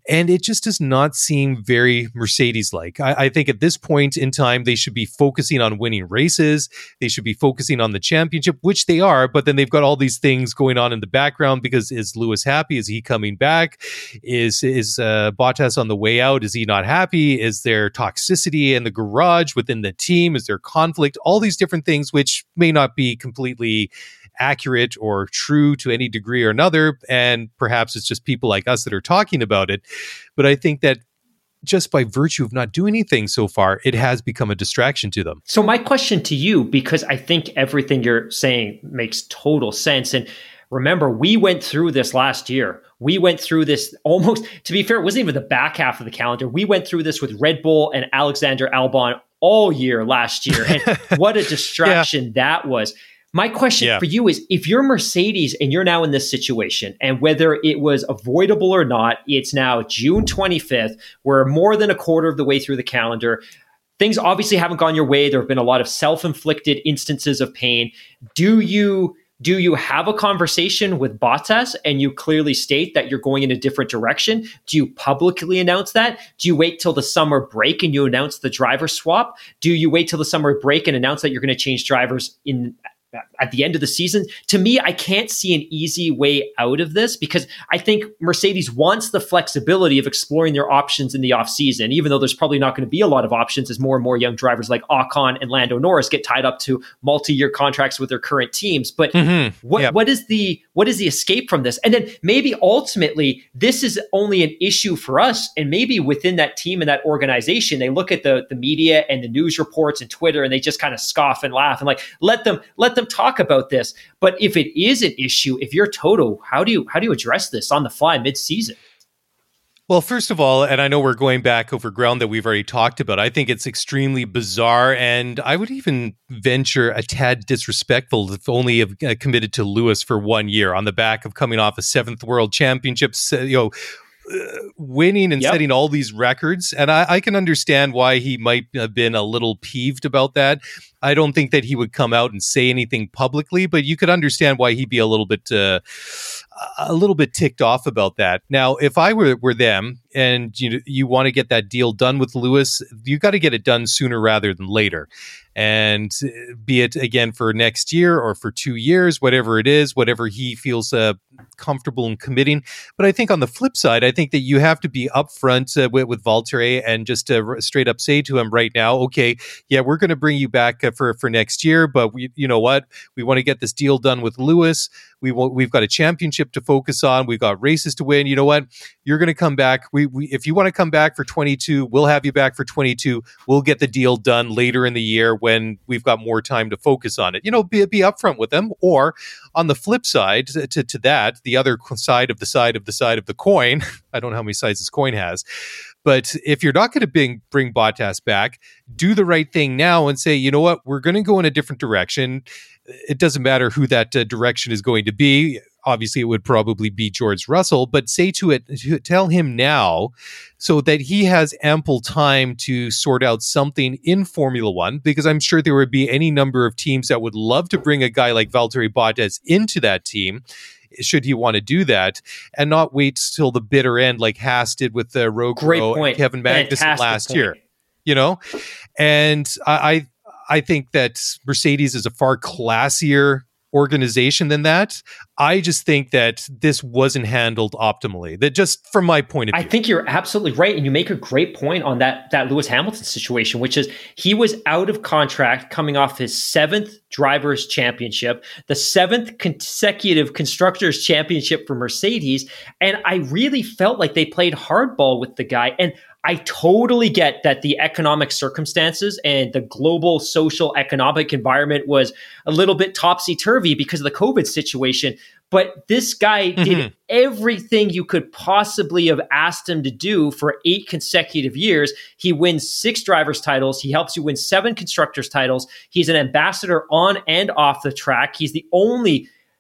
And it just does not seem very Mercedes-like. I think at this point in time, they should be focusing on winning races. They should be focusing on the championship, which they are, but then they've got all these things going on in the background because is Lewis happy? Is he coming back? Is Bottas on the way out? Is he not happy? Is there toxicity in the garage within the team? Is there conflict? All these different things which may not be completely accurate or true to any degree or another, and perhaps it's just people like us that are talking about it. But I think that just by virtue of not doing anything so far, it has become a distraction to them.
So my question to you, because I think everything you're saying makes total sense, and remember, we went through this last year. We went through this almost, to be fair, it wasn't even the back half of the calendar. We went through this with Red Bull and Alexander Albon all year last year. And what a distraction that was. My question for you is, if you're Mercedes and you're now in this situation, and whether it was avoidable or not, it's now June 25th. We're more than a quarter of the way through the calendar. Things obviously haven't gone your way. There have been a lot of self-inflicted instances of pain. Do you have a conversation with Bottas and you clearly state that you're going in a different direction? Do you publicly announce that? Do you wait till the summer break and you announce the driver swap? Do you wait till the summer break and announce that you're going to change drivers at the end of the season? To me, I can't see an easy way out of this, because I think Mercedes wants the flexibility of exploring their options in the offseason, even though there's probably not going to be a lot of options as more and more young drivers like Ocon and Lando Norris get tied up to multi-year contracts with their current teams. But what is the escape from this? And then maybe ultimately this is only an issue for us, and maybe within that team and that organization, they look at the media and the news reports and Twitter and they just kind of scoff and laugh and like, let them talk about this. But if it is an issue, if you're Toto, how do you address this on the fly mid-season?
Well, first of all, and I know we're going back over ground that we've already talked about, I think it's extremely bizarre, and I would even venture a tad disrespectful if only have committed to Lewis for 1 year on the back of coming off a 7th World Championships, winning and setting all these records. And I can understand why he might have been a little peeved about that. I don't think that he would come out and say anything publicly, but you could understand why he'd be a little bit ticked off about that. Now, if I were them and you want to get that deal done with Lewis, you got to get it done sooner rather than later. And be it again for next year or for 2 years, whatever it is, whatever he feels comfortable in committing. But I think on the flip side, I think that you have to be upfront with Valtteri and just straight up say to him right now, okay, yeah, we're going to bring you back for next year, but you know what? We want to get this deal done with Lewis. We've got a championship to focus on. We've got races to win. You know what? You're going to come back. If you want to come back for 22, we'll have you back for 22. We'll get the deal done later in the year when we've got more time to focus on it. Be upfront with them. Or on the flip side to that, the other side of the coin, I don't know how many sides this coin has, but if you're not going to bring Bottas back, do the right thing now and say, you know what, we're going to go in a different direction. It doesn't matter who that direction is going to be. Obviously, it would probably be George Russell, but tell him now so that he has ample time to sort out something in Formula One, because I'm sure there would be any number of teams that would love to bring a guy like Valtteri Bottas into that team, should he want to do that, and not wait till the bitter end like Haas did with Rogue and Kevin Magnussen last year. And I think that Mercedes is a far classier organization than that. I just think that this wasn't handled optimally. That just from my point of view.
I think you're absolutely right. And you make a great point on that Lewis Hamilton situation, which is he was out of contract coming off his 7th Drivers' Championship, the 7th consecutive Constructors' Championship for Mercedes. And I really felt like they played hardball with the guy. And I totally get that the economic circumstances and the global social economic environment was a little bit topsy-turvy because of the COVID situation. But this guy did everything you could possibly have asked him to do for 8 consecutive years. He wins 6 drivers' titles. He helps you win 7 constructors' titles. He's an ambassador on and off the track. He's the only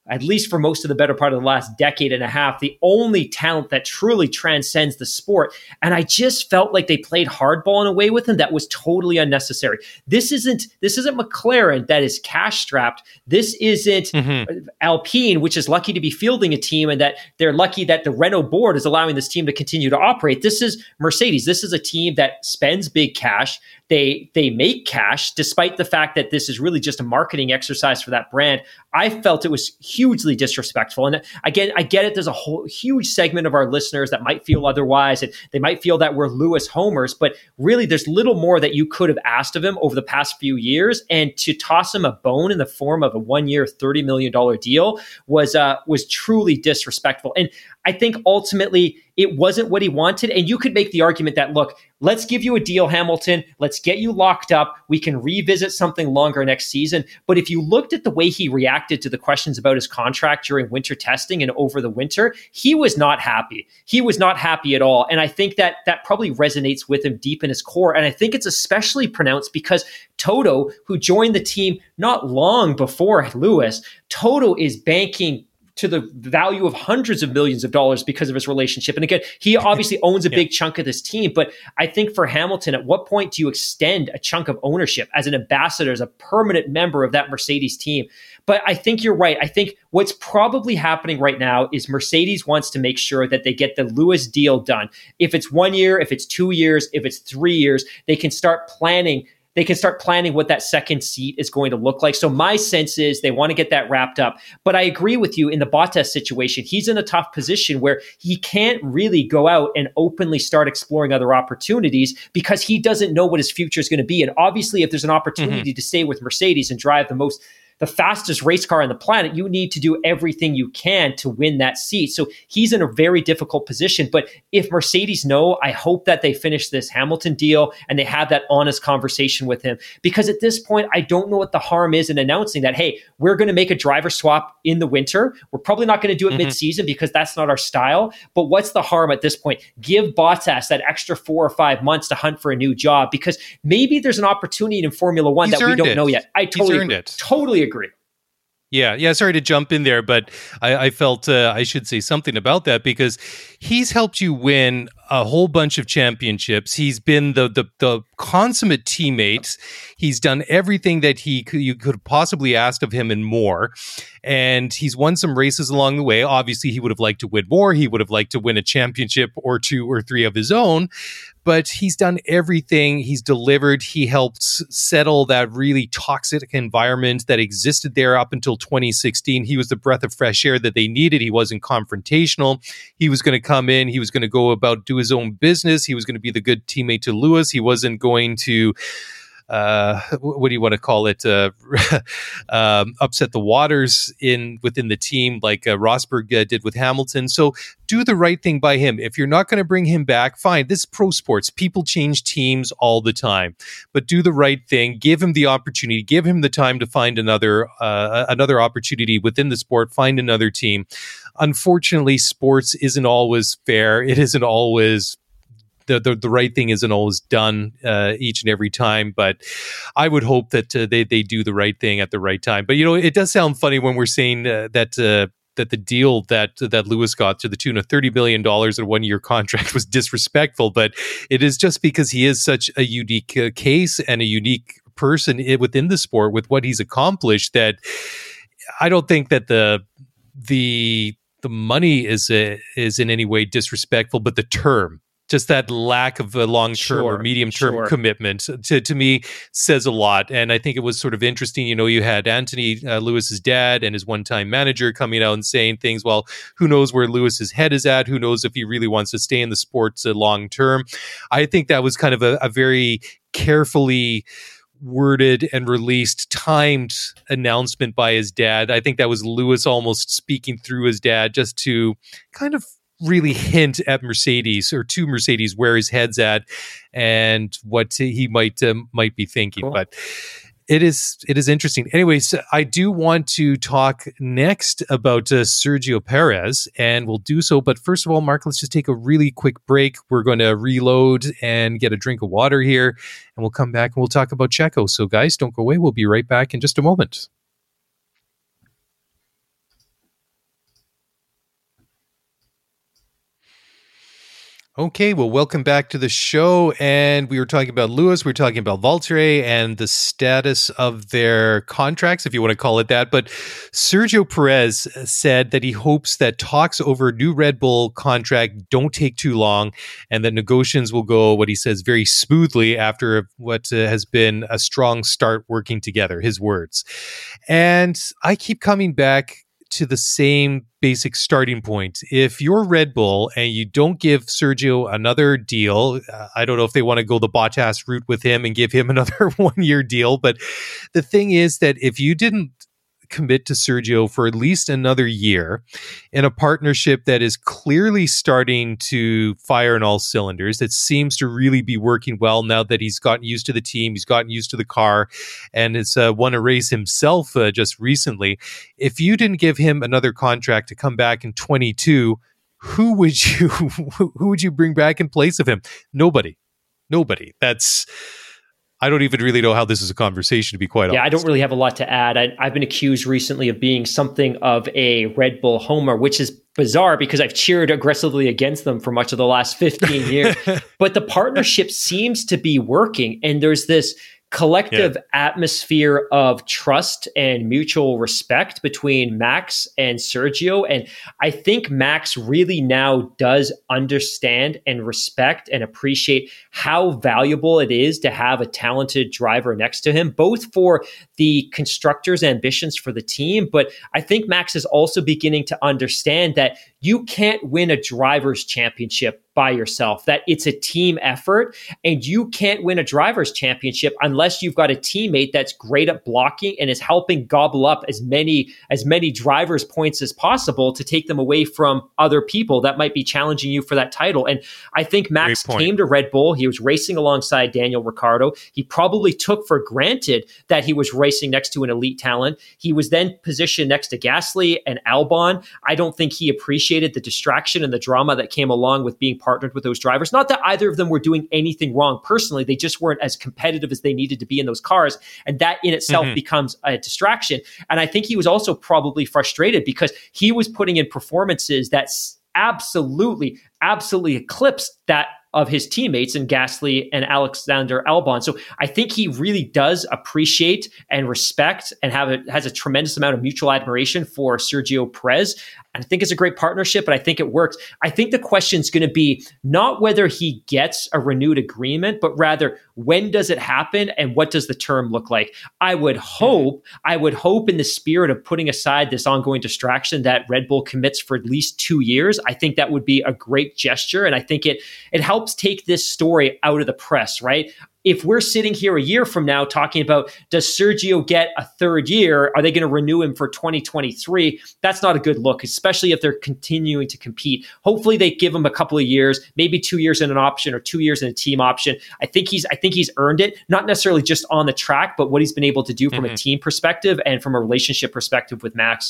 at least for most of the better part of the last decade and a half, the only talent that truly transcends the sport. And I just felt like they played hardball in a way with him that was totally unnecessary. This isn't McLaren that is cash strapped. This isn't Alpine, which is lucky to be fielding a team and that they're lucky that the Renault board is allowing this team to continue to operate. This is Mercedes. This is a team that spends big cash. They make cash, despite the fact that this is really just a marketing exercise for that brand. I felt it was hugely disrespectful. And again, I get it. There's a whole huge segment of our listeners that might feel otherwise, and they might feel that we're Lewis homers. But really, there's little more that you could have asked of him over the past few years. And to toss him a bone in the form of a 1-year, $30 million deal was truly disrespectful. And I think ultimately it wasn't what he wanted. And you could make the argument that, look, let's give you a deal, Hamilton. Let's get you locked up. We can revisit something longer next season. But if you looked at the way he reacted to the questions about his contract during winter testing and over the winter, he was not happy. He was not happy at all. And I think that probably resonates with him deep in his core. And I think it's especially pronounced because Toto, who joined the team not long before Lewis, Toto is banking to the value of hundreds of millions of dollars because of his relationship. And again, he obviously owns a big chunk of this team, but I think for Hamilton, at what point do you extend a chunk of ownership as an ambassador, as a permanent member of that Mercedes team? But I think you're right. I think what's probably happening right now is Mercedes wants to make sure that they get the Lewis deal done. If it's 1 year, if it's 2 years, if it's 3 years, they can start planning what that second seat is going to look like. So my sense is they want to get that wrapped up. But I agree with you in the Bottas situation. He's in a tough position where he can't really go out and openly start exploring other opportunities because he doesn't know what his future is going to be. And obviously, if there's an opportunity to stay with Mercedes and drive the fastest race car on the planet, you need to do everything you can to win that seat. So he's in a very difficult position. But if Mercedes know, I hope that they finish this Hamilton deal and they have that honest conversation with him. Because at this point, I don't know what the harm is in announcing that, hey, we're going to make a driver swap in the winter. We're probably not going to do it mid-season because that's not our style. But what's the harm at this point? Give Bottas that extra 4 or 5 months to hunt for a new job because maybe there's an opportunity in Formula One that we don't know yet. I totally agree.
Yeah. Sorry to jump in there, but I felt I should say something about that because he's helped you win a whole bunch of championships. He's been the consummate teammate. He's done everything that you could possibly asked of him and more. And he's won some races along the way. Obviously, he would have liked to win more. He would have liked to win a championship or 2 or 3 of his own. But he's done everything. He's delivered. He helped settle that really toxic environment that existed there up until 2016. He was the breath of fresh air that they needed. He wasn't confrontational. He was going to come in. He was going to go about do his own business. He was going to be the good teammate to Lewis. He wasn't going to what do you want to call it? Upset the waters within the team like Rosberg did with Hamilton. So do the right thing by him. If you're not going to bring him back, fine. This is pro sports. People change teams all the time, but do the right thing. Give him the opportunity. Give him the time to find another opportunity within the sport. Find another team. Unfortunately, sports isn't always fair. It isn't always. The right thing isn't always done each and every time, but I would hope that they do the right thing at the right time. But it does sound funny when we're saying that the deal that Lewis got to the tune of $30 billion in a 1-year contract was disrespectful. But it is just because he is such a unique case and a unique person within the sport with what he's accomplished that I don't think that the money is in any way disrespectful, but the term. Just that lack of a long-term or medium-term commitment to me says a lot. And I think it was sort of interesting. You had Anthony Lewis's dad and his one-time manager coming out and saying things, well, who knows where Lewis's head is at? Who knows if he really wants to stay in the sports long-term? I think that was kind of a very carefully worded and released timed announcement by his dad. I think that was Lewis almost speaking through his dad just to kind of really hint at Mercedes or to Mercedes where his head's at and what he might be thinking. Cool. But it is interesting. Anyways, I do want to talk next about Sergio Perez, and we'll do so. But first of all, Mark, let's just take a really quick break. We're going to reload and get a drink of water here, and we'll come back and we'll talk about Checo. So guys, don't go away. We'll be right back in just a moment. Okay, well, welcome back to the show. And we were talking about Lewis, we were talking about Valtteri and the status of their contracts, if you want to call it that. But Sergio Perez said that he hopes that talks over a new Red Bull contract don't take too long and that negotiations will go, what he says, very smoothly after what has been a strong start working together, his words. And I keep coming back to the same basic starting point. If you're Red Bull and you don't give Sergio another deal, I don't know if they want to go the Bottas route with him and give him another 1-year deal. But the thing is that if you didn't commit to Sergio for at least another year in a partnership that is clearly starting to fire on all cylinders, that seems to really be working well now that he's gotten used to the team, he's gotten used to the car, and has won a race himself just recently. If you didn't give him another contract to come back in 22, who would you bring back in place of him? Nobody. I don't even really know how this is a conversation, to be quite honest.
Yeah, I don't really have a lot to add. I've been accused recently of being something of a Red Bull homer, which is bizarre because I've cheered aggressively against them for much of the last 15 years. But the partnership seems to be working, and there's this collective atmosphere of trust and mutual respect between Max and Sergio. And I think Max really now does understand and respect and appreciate how valuable it is to have a talented driver next to him, both for the constructors' ambitions for the team. But I think Max is also beginning to understand that you can't win a driver's championship by yourself, that it's a team effort, and you can't win a driver's championship unless you've got a teammate that's great at blocking and is helping gobble up as many drivers' points as possible to take them away from other people that might be challenging you for that title. And I think Max came to Red Bull. He was racing alongside Daniel Ricciardo. He probably took for granted that he was racing next to an elite talent. He was then positioned next to Gasly and Albon. I don't think he appreciated the distraction and the drama that came along with being partnered with those drivers. Not that either of them were doing anything wrong personally. They just weren't as competitive as they needed to be in those cars. And that in itself becomes a distraction. And I think he was also probably frustrated because he was putting in performances that absolutely eclipsed that of his teammates in Gasly and Alexander Albon. So I think he really does appreciate and respect and has a tremendous amount of mutual admiration for Sergio Perez. And I think it's a great partnership, but I think it works. I think the question is going to be not whether he gets a renewed agreement, but rather when does it happen and what does the term look like? I would hope in the spirit of putting aside this ongoing distraction that Red Bull commits for at least 2 years. I think that would be a great gesture. And I think it helps take this story out of the press, right? If we're sitting here a year from now talking about, does Sergio get a third year? Are they going to renew him for 2023? That's not a good look, especially if they're continuing to compete. Hopefully they give him a couple of years, maybe 2 years in an option or 2 years in a team option. I think he's earned it, not necessarily just on the track, but what he's been able to do from a team perspective and from a relationship perspective with Max.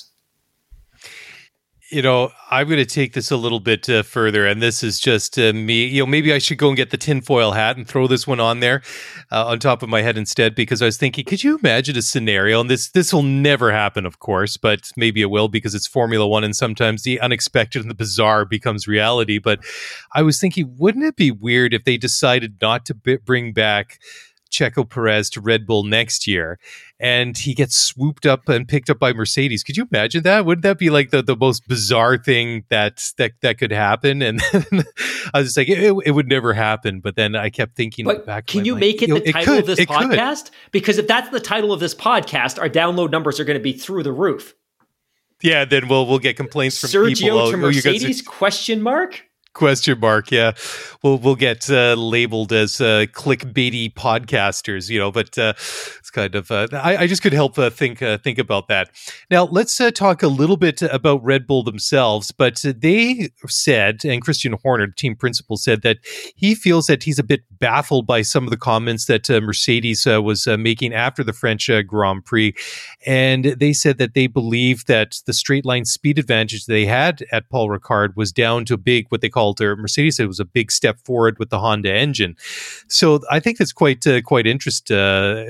You know, I'm going to take this a little bit further, and this is just me. You know, maybe I should go and get the tinfoil hat and throw this one on there on top of my head instead, because I was thinking, could you imagine a scenario, and this will never happen, of course, but maybe it will because it's Formula One, and sometimes the unexpected and the bizarre becomes reality. But I was thinking, wouldn't it be weird if they decided not to bring back Checo Perez to Red Bull next year and he gets swooped up and picked up by Mercedes? Could you imagine that? Wouldn't that be like the most bizarre thing that could happen? And then I was just like, it would never happen. But then I kept thinking,
but can you make it the title of this podcast? Because if that's the title of this podcast, our download numbers are going to be through the roof.
Yeah, then we'll get complaints from
Sergio
people.
Sergio to Mercedes? Question mark.
Question mark, yeah. We'll get labeled as clickbaity podcasters, you know, but it's kind of, I just could help think about that. Now, let's talk a little bit about Red Bull themselves, but they said, and Christian Horner, the team principal, said that he feels that he's a bit baffled by some of the comments that Mercedes was making after the French Grand Prix. And they said that they believe that the straight line speed advantage they had at Paul Ricard was down to what they called, or Mercedes said it was a big step forward with the Honda engine. So I think that's quite interesting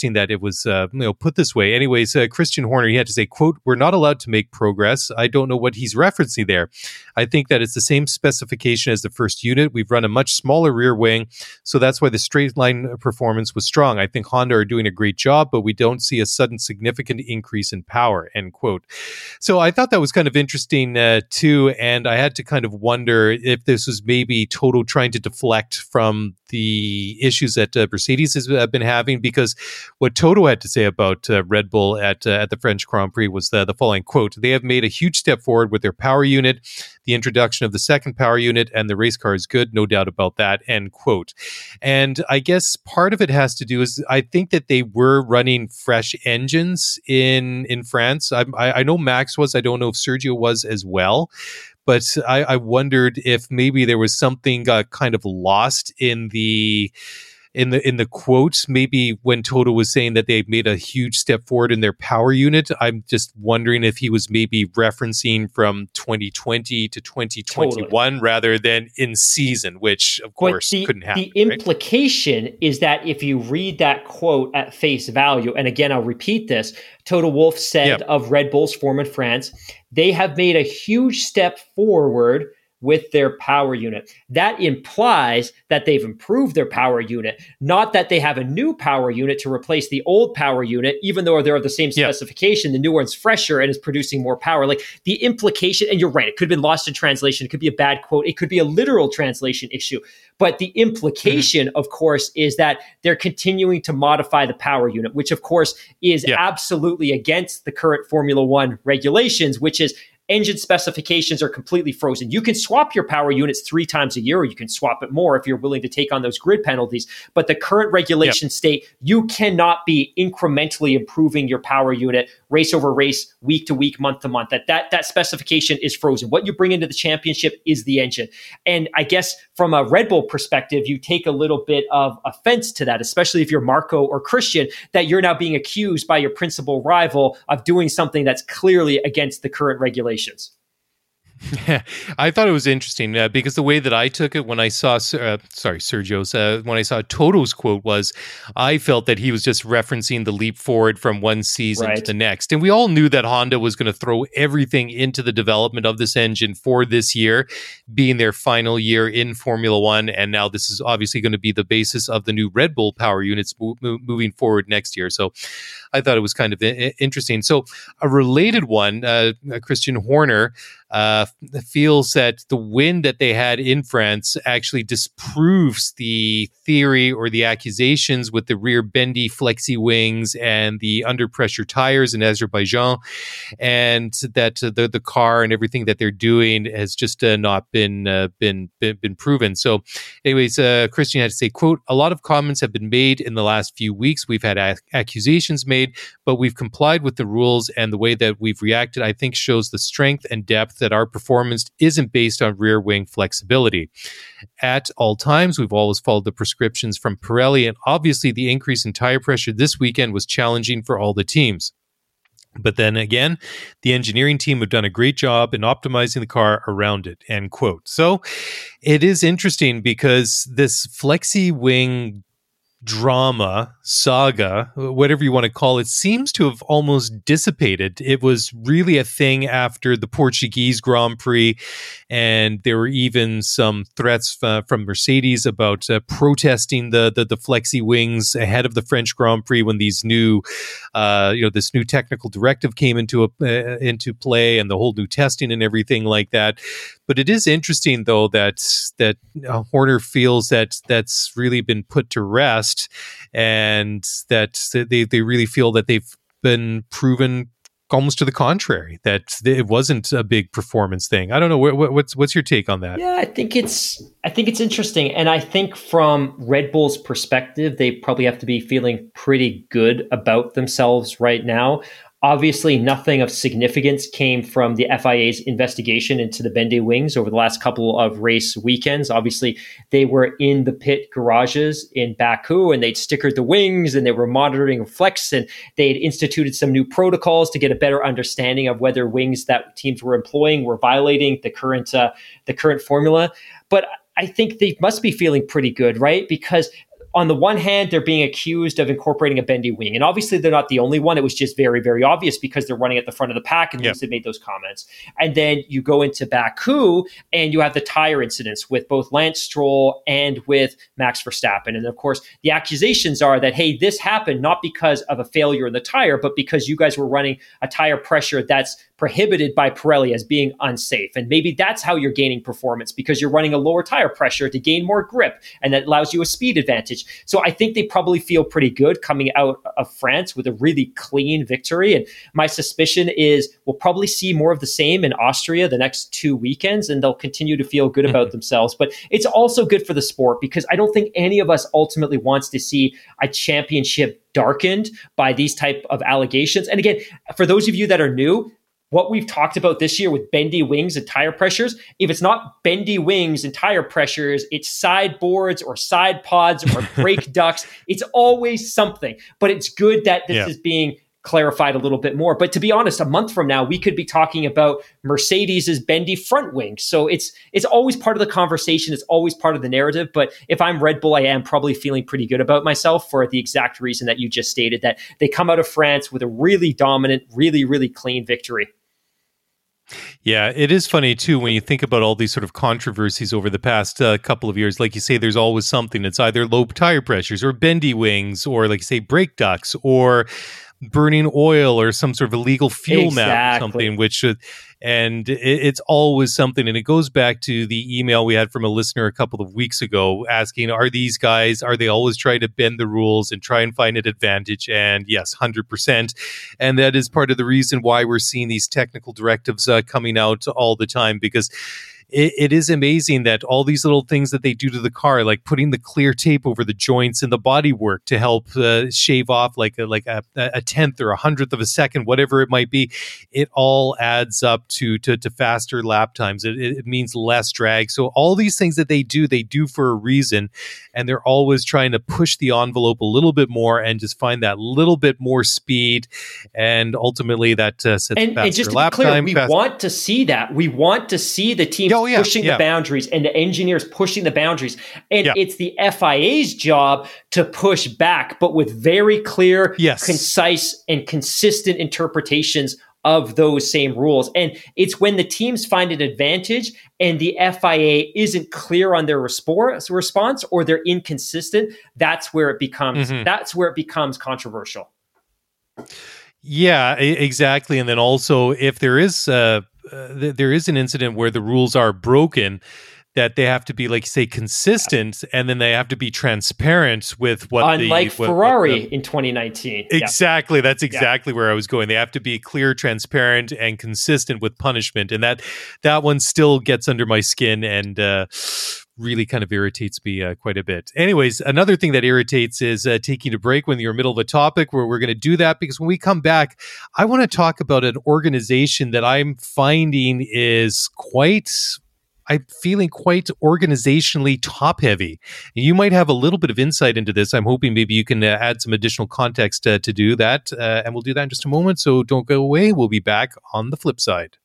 interesting that it was put this way. Anyways, Christian Horner, he had to say, quote, "We're not allowed to make progress." I don't know what he's referencing there. I think that it's the same specification as the first unit. We've run a much smaller rear wing, so that's why the straight line performance was strong. I think Honda are doing a great job, but we don't see a sudden significant increase in power, end quote. So I thought that was kind of interesting too, and I had to kind of wonder if this was maybe Toto trying to deflect from the issues that Mercedes has been having, because what Toto had to say about Red Bull at the French Grand Prix was the following, quote, "They have made a huge step forward with their power unit, the introduction of the second power unit, and the race car is good, no doubt about that," end quote. And I guess part of it has to do is I think that they were running fresh engines in France. I know Max was, I don't know if Sergio was as well. But I wondered if maybe there was something kind of lost in the quotes. Maybe when Toto was saying that they made a huge step forward in their power unit, I'm just wondering if he was maybe referencing from 2020 to 2021 rather than in season, which of course couldn't happen.
The implication is that if you read that quote at face value, and again, I'll repeat this, Toto Wolff said of Red Bull's form in France, they have made a huge step forward with their power unit. That implies that they've improved their power unit, not that they have a new power unit to replace the old power unit, even though they're the same specification. The new one's fresher and is producing more power. Like the implication, and you're right, it could have been lost in translation. It could be a bad quote. It could be a literal translation issue. But the implication, of course, is that they're continuing to modify the power unit, which, of course, is absolutely against the current Formula One regulations, which is engine specifications are completely frozen. You can swap your power units 3 times a year, or you can swap it more if you're willing to take on those grid penalties. But the current regulations state you cannot be incrementally improving your power unit race over race, week to week, month to month. That specification is frozen. What you bring into the championship is the engine. And I guess from a Red Bull perspective, you take a little bit of offense to that, especially if you're Marco or Christian, that you're now being accused by your principal rival of doing something that's clearly against the current regulations.
I thought it was interesting because the way that I took it when I saw, Sergio's, when I saw Toto's quote was, I felt that he was just referencing the leap forward from one season to the next. And we all knew that Honda was going to throw everything into the development of this engine for this year, being their final year in Formula One. And now this is obviously going to be the basis of the new Red Bull power units moving forward next year. So I thought it was kind of interesting. So a related one, Christian Horner, feels that the win that they had in France actually disproves the theory or the accusations with the rear bendy flexi wings and the under pressure tires in Azerbaijan, and that the car and everything that they're doing has just not been proven. So anyways, Christian had to say, quote, "A lot of comments have been made in the last few weeks. We've had accusations made, but we've complied with the rules, and the way that we've reacted, I think, shows the strength and depth that our performance isn't based on rear wing flexibility. At all times, we've always followed the prescriptions from Pirelli, and obviously the increase in tire pressure this weekend was challenging for all the teams. But then again, the engineering team have done a great job in optimizing the car around it," end quote. So it is interesting because this flexi wing drama, saga, whatever you want to call it, seems to have almost dissipated. It was really a thing after the Portuguese Grand Prix, and there were even some threats from Mercedes about protesting the flexi wings ahead of the French Grand Prix when these new, this new technical directive came into play, and the whole new testing and everything like that. But it is interesting, though, that Horner feels that that's really been put to rest, and that they really feel that they've been proven almost to the contrary, that it wasn't a big performance thing. I don't know. What's your take on that?
Yeah, I think it's interesting, and I think from Red Bull's perspective, they probably have to be feeling pretty good about themselves right now. Obviously, nothing of significance came from the FIA's investigation into the bendy wings over the last couple of race weekends. Obviously, they were in the pit garages in Baku, and they'd stickered the wings, and they were monitoring flex, and they'd instituted some new protocols to get a better understanding of whether wings that teams were employing were violating the current formula. But I think they must be feeling pretty good, right? Because on the one hand, they're being accused of incorporating a bendy wing. And obviously, they're not the only one. It was just very, very obvious because they're running at the front of the pack, and Lewis had made those comments. And then you go into Baku, and you have the tire incidents with both Lance Stroll and with Max Verstappen. And of course, the accusations are that, hey, this happened not because of a failure in the tire, but because you guys were running a tire pressure that's prohibited by Pirelli as being unsafe. And maybe that's how you're gaining performance, because you're running a lower tire pressure to gain more grip, and that allows you a speed advantage. So I think they probably feel pretty good coming out of France with a really clean victory. And my suspicion is we'll probably see more of the same in Austria the next 2 weekends, and they'll continue to feel good about themselves. But it's also good for the sport, because I don't think any of us ultimately wants to see a championship darkened by these type of allegations. And again, for those of you that are new, what we've talked about this year with bendy wings and tire pressures, if it's not bendy wings and tire pressures, it's sideboards or side pods or brake ducts. It's always something. But it's good that this is being clarified a little bit more. But to be honest, a month from now, we could be talking about Mercedes's bendy front wing. So it's always part of the conversation. It's always part of the narrative. But if I'm Red Bull, I am probably feeling pretty good about myself for the exact reason that you just stated, that they come out of France with a really dominant, really, really clean victory.
Yeah, it is funny too when you think about all these sort of controversies over the past couple of years. Like you say, there's always something. It's either low tire pressures or bendy wings, or like you say, brake ducts, or burning oil, or some sort of illegal fuel map or something, which and it's always something. And it goes back to the email we had from a listener a couple of weeks ago asking, are they always trying to bend the rules and try and find an advantage? And yes, 100%. And that is part of the reason why we're seeing these technical directives coming out all the time, because it is amazing that all these little things that they do to the car, like putting the clear tape over the joints in the bodywork to help shave off like a tenth or a hundredth of a second, whatever it might be, it all adds up to faster lap times. It means less drag. So all these things that they do for a reason, and they're always trying to push the envelope a little bit more and just find that little bit more speed, and ultimately that sets faster
and just to
lap
be clear,
time.
We want to see that. We want to see the team pushing the boundaries and the engineers pushing the boundaries. And it's the FIA's job to push back, but with very clear, concise, and consistent interpretations of those same rules. And it's when the teams find an advantage and the FIA isn't clear on their response, or they're inconsistent, that's where it becomes controversial.
Yeah, exactly. And then also, if there is an incident where the rules are broken, that they have to be, like you say, consistent, and then they have to be transparent with what
Unlike Ferrari in 2019.
Exactly. That's exactly where I was going. They have to be clear, transparent, and consistent with punishment. And that one still gets under my skin and really kind of irritates me quite a bit. Anyways, another thing that irritates is taking a break when you're in the middle of a topic, where we're going to do that, because when we come back, I want to talk about an organization that I'm finding is I'm feeling quite organizationally top heavy. You might have a little bit of insight into this. I'm hoping maybe you can add some additional context to do that. And we'll do that in just a moment. So don't go away. We'll be back on the flip side.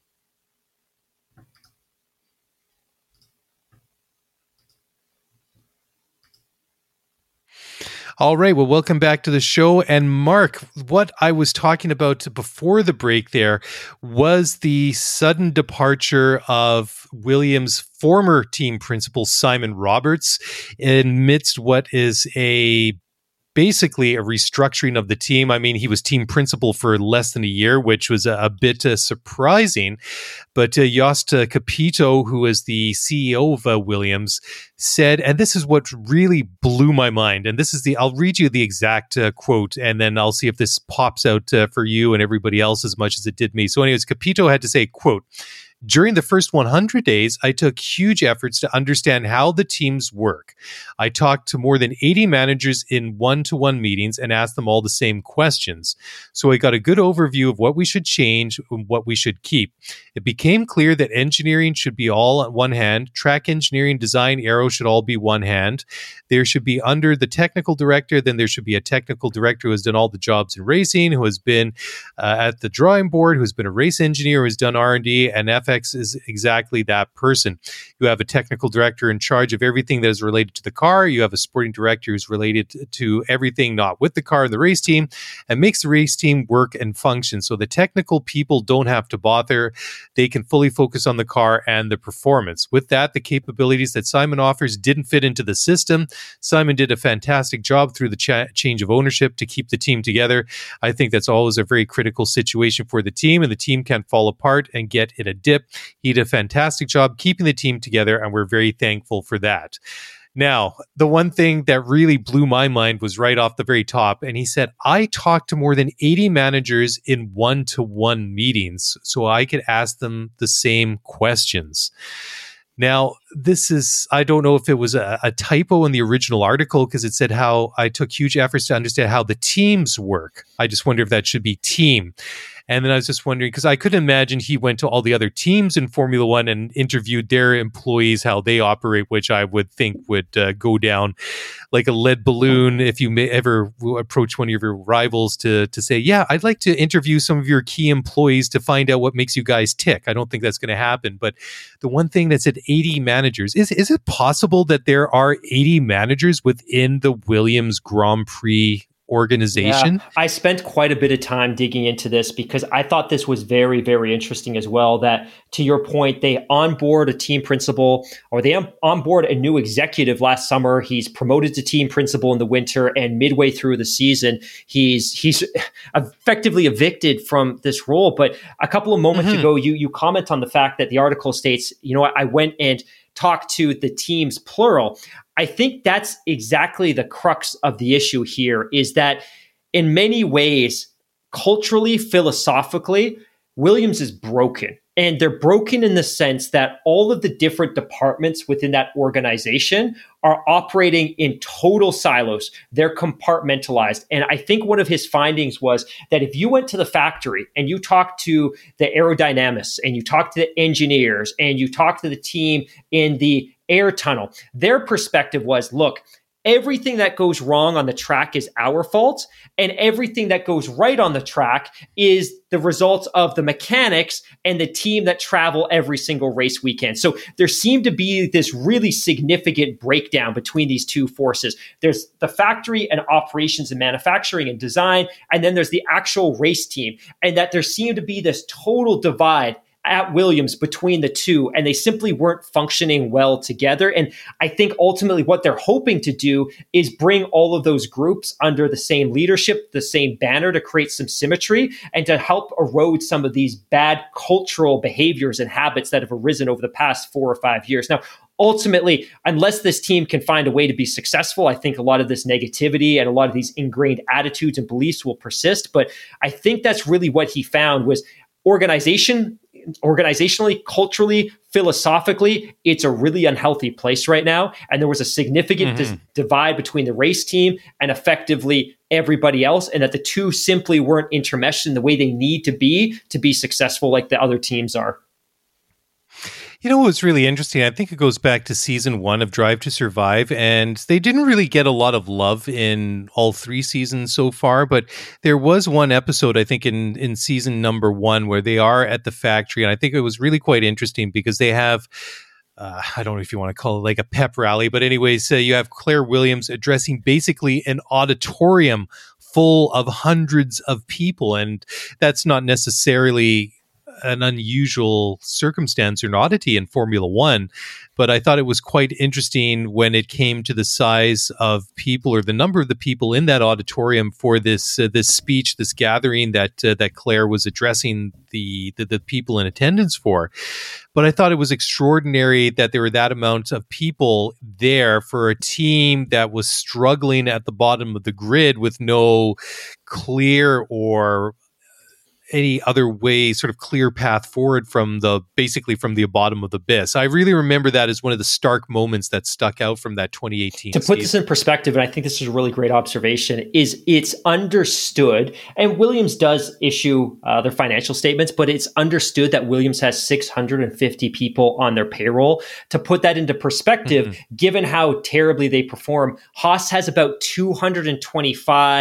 All right. Well, welcome back to the show. And Mark, what I was talking about before the break there was the sudden departure of Williams' former team principal, Simon Roberts, amidst what is basically a restructuring of the team. I mean, he was team principal for less than a year, which was a bit surprising. But Jost Capito, who is the CEO of Williams, said, and this is what really blew my mind, and I'll read you the exact quote, and then I'll see if this pops out for you and everybody else as much as it did me. So anyways, Capito had to say, quote, "During the first 100 days, I took huge efforts to understand how the teams work. I talked to more than 80 managers in one-to-one meetings and asked them all the same questions. So I got a good overview of what we should change and what we should keep. It became clear that engineering should be all on one hand, track engineering, design, aero should all be one hand. There should be under the technical director, then there should be a technical director who has done all the jobs in racing, who has been at the drawing board, who's been a race engineer, who's done R&D, and FF FX is exactly that person. You have a technical director in charge of everything that is related to the car. You have a sporting director who's related to everything not with the car and the race team, and makes the race team work and function. So the technical people don't have to bother. They can fully focus on the car and the performance. With that, the capabilities that Simon offers didn't fit into the system. Simon did a fantastic job through the change of ownership to keep the team together. I think that's always a very critical situation for the team, and the team can't fall apart and get in a dip. He did a fantastic job keeping the team together, and we're very thankful for that. Now, the one thing that really blew my mind was right off the very top. And he said, I talked to more than 80 managers in one-to-one meetings so I could ask them the same questions. Now, this is, I don't know if it was a typo in the original article, because it said how I took huge efforts to understand how the teams work. I just wonder if that should be team. And then I was just wondering, because I couldn't imagine he went to all the other teams in Formula One and interviewed their employees, how they operate, which I would think would go down like a lead balloon if you may ever approach one of your rivals to say, yeah, I'd like to interview some of your key employees to find out what makes you guys tick. I don't think that's going to happen. But the one thing that said 80 managers, is it possible that there are 80 managers within the Williams Grand Prix organization?
Yeah, I spent quite a bit of time digging into this because I thought this was very, very interesting as well, that to your point, they onboard a team principal, or they onboard a new executive last summer. He's promoted to team principal in the winter, and midway through the season, he's effectively evicted from this role. But a couple of moments ago, you comment on the fact that the article states, you know what, I went and talked to the teams, plural. I think that's exactly the crux of the issue here, is that in many ways, culturally, philosophically, Williams is broken. And they're broken in the sense that all of the different departments within that organization are operating in total silos. They're compartmentalized. And I think one of his findings was that if you went to the factory and you talked to the aerodynamists and you talked to the engineers and you talked to the team in the air tunnel, their perspective was, look, everything that goes wrong on the track is our fault, and everything that goes right on the track is the result of the mechanics and the team that travel every single race weekend. So there seemed to be this really significant breakdown between these two forces. There's the factory and operations and manufacturing and design, and then there's the actual race team, and that there seemed to be this total divide at Williams between the two, and they simply weren't functioning well together. And I think ultimately what they're hoping to do is bring all of those groups under the same leadership, the same banner, to create some symmetry and to help erode some of these bad cultural behaviors and habits that have arisen over the past 4 or 5 years. Now, ultimately, unless this team can find a way to be successful, I think a lot of this negativity and a lot of these ingrained attitudes and beliefs will persist. But I think that's really what he found was organizationally, culturally, philosophically, it's a really unhealthy place right now. And there was a significant divide between the race team and effectively everybody else, and that the two simply weren't intermeshed in the way they need to be successful like the other teams are.
You know what's really interesting? I think it goes back to season 1 of Drive to Survive, and they didn't really get a lot of love in all 3 seasons so far, but there was one episode, I think, in season number 1 where they are at the factory, and I think it was really quite interesting because they have, I don't know if you want to call it like a pep rally, but anyways, you have Claire Williams addressing basically an auditorium full of hundreds of people, and that's not necessarily an unusual circumstance or an oddity in Formula One, but I thought it was quite interesting when it came to the size of people or the number of the people in that auditorium for this speech, this gathering that Claire was addressing the people in attendance for. But I thought it was extraordinary that there were that amount of people there for a team that was struggling at the bottom of the grid with no clear or any other way, sort of clear path forward from the bottom of the abyss. I really remember that as one of the stark moments that stuck out from that 2018
To put this in perspective, and I think this is a really great observation, is it's understood, and Williams does issue their financial statements, but it's understood that Williams has 650 people on their payroll. To put that into perspective, given how terribly they perform, Haas has about 225,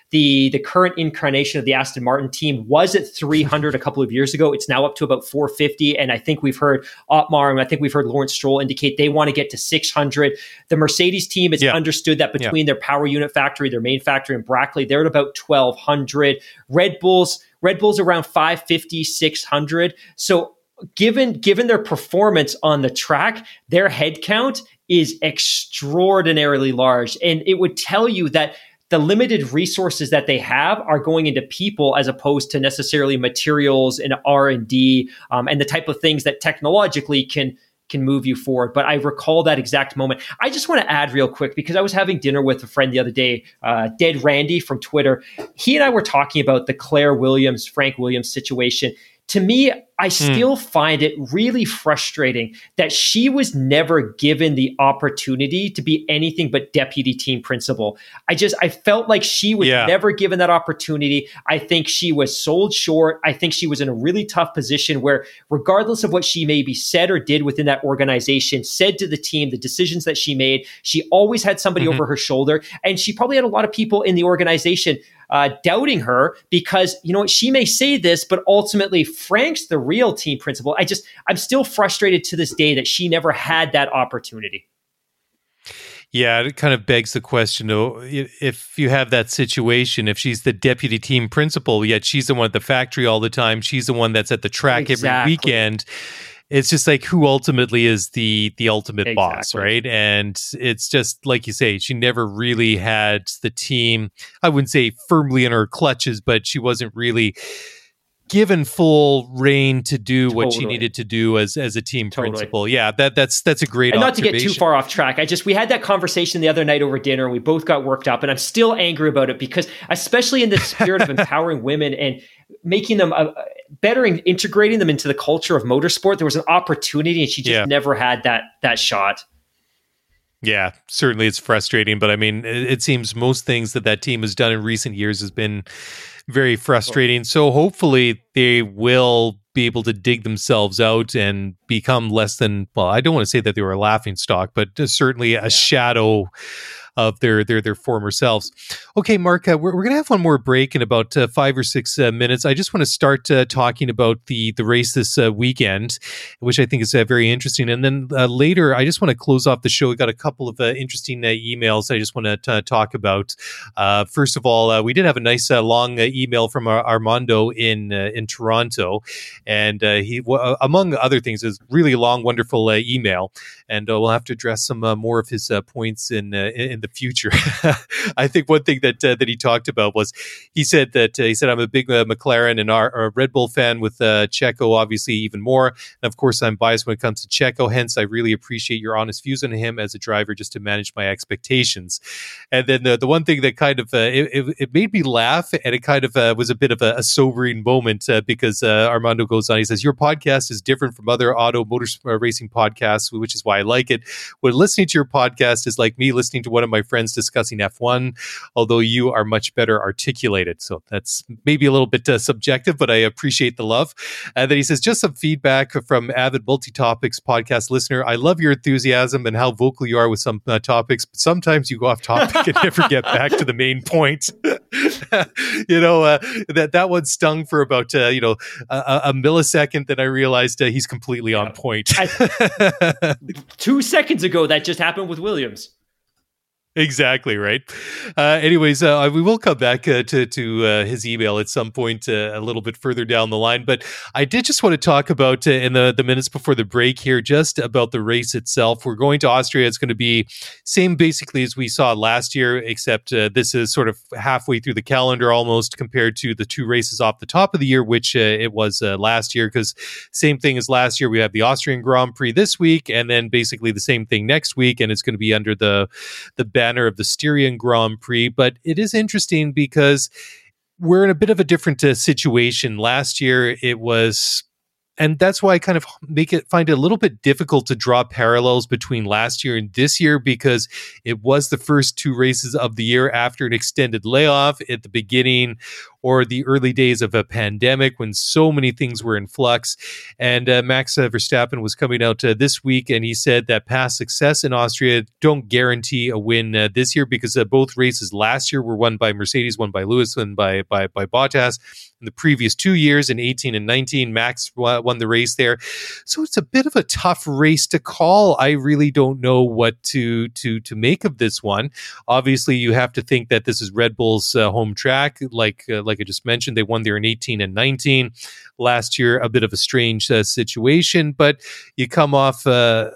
The current incarnation of the Aston Martin team was at 300 a couple of years ago. It's now up to about 450. And I think we've heard Otmar and I think we've heard Lawrence Stroll indicate they want to get to 600. The Mercedes team has understood that between their power unit factory, their main factory in Brackley, they're at about 1,200. Red Bull's around 550, 600. So given their performance on the track, their headcount is extraordinarily large. And it would tell you that the limited resources that they have are going into people as opposed to necessarily materials and R&D and the type of things that technologically can move you forward. But I recall that exact moment. I just want to add real quick, because I was having dinner with a friend the other day, Dead Randy from Twitter. He and I were talking about the Claire Williams, Frank Williams situation. To me, I still find it really frustrating that she was never given the opportunity to be anything but deputy team principal. I felt like she was never given that opportunity. I think she was sold short. I think she was in a really tough position where, regardless of what she maybe said or did within that organization, said to the team, the decisions that she made, she always had somebody over her shoulder. And she probably had a lot of people in the organization doubting her because, you know what, she may say this, but ultimately Frank's the real team principal. I'm still frustrated to this day that she never had that opportunity.
Yeah, it kind of begs the question, though, if you have that situation, if she's the deputy team principal, yet she's the one at the factory all the time, she's the one that's at the track every weekend. It's just like, who ultimately is the ultimate boss, right? And it's just like you say, she never really had the team, I wouldn't say firmly in her clutches, but she wasn't really given full reign to do what she needed to do as a team principal. Yeah, that's a great
and
observation.
Not to get too far off track. We had that conversation the other night over dinner and we both got worked up, and I'm still angry about it because, especially in the spirit of empowering women and making them better and integrating them into the culture of motorsport, there was an opportunity and she just never had that shot.
Yeah, certainly it's frustrating, but I mean, it seems most things that team has done in recent years has been very frustrating. So hopefully they will be able to dig themselves out and become less than, well, I don't want to say that they were a laughing stock, but certainly a shadow of their former selves. Okay, Mark, we're going to have one more break in about 5 or 6 minutes. I just want to start talking about the race this weekend, which I think is very interesting. And then later, I just want to close off the show. We got a couple of interesting emails I just want to talk about. First of all, we did have a nice long email from Armando in Toronto, and he, among other things, is really long, wonderful email. And we'll have to address some more of his points in the future. I think one thing that he talked about was he said I'm a big McLaren and a Red Bull fan, with Checo obviously even more. And of course, I'm biased when it comes to Checo. Hence, I really appreciate your honest views on him as a driver, just to manage my expectations. And then the one thing that kind of it made me laugh, and it kind of was a bit of a sobering moment because Armando goes on. He says, "Your podcast is different from other auto motor racing podcasts, which is why I like it. When listening to your podcast is like me listening to one of my friends discussing F1, although you are much better articulated." So that's maybe a little bit subjective, but I appreciate the love. And then he says, "Just some feedback from avid multi-topics podcast listener. I love your enthusiasm and how vocal you are with some topics, but sometimes you go off topic and never get back to the main point." That one stung for about a millisecond. Then I realized he's completely on point.
2 seconds ago, that just happened with Williams.
Exactly right. Anyways, we will come back to his email at some point a little bit further down the line. But I did just want to talk about in the minutes before the break here, just about the race itself. We're going to Austria. It's going to be same basically as we saw last year, except this is sort of halfway through the calendar almost compared to the 2 races off the top of the year, which it was last year. Because same thing as last year, we have the Austrian Grand Prix this week, and then basically the same thing next week, and it's going to be under the banner of the Styrian Grand Prix. But it is interesting because we're in a bit of a different situation. Last year, it was And that's why I kind of find it a little bit difficult to draw parallels between last year and this year, because it was the first two races of the year after an extended layoff at the beginning or the early days of a pandemic when so many things were in flux. And Max Verstappen was coming out this week, and he said that past success in Austria don't guarantee a win this year, because both races last year were won by Mercedes, won by Lewis, and by Bottas. In the previous 2 years, in 18 and 19, Max won the race there. So it's a bit of a tough race to call. I really don't know what to make of this one. Obviously, you have to think that this is Red Bull's home track. Like I just mentioned, they won there in 18 and 19. Last year, a bit of a strange situation, but you come off a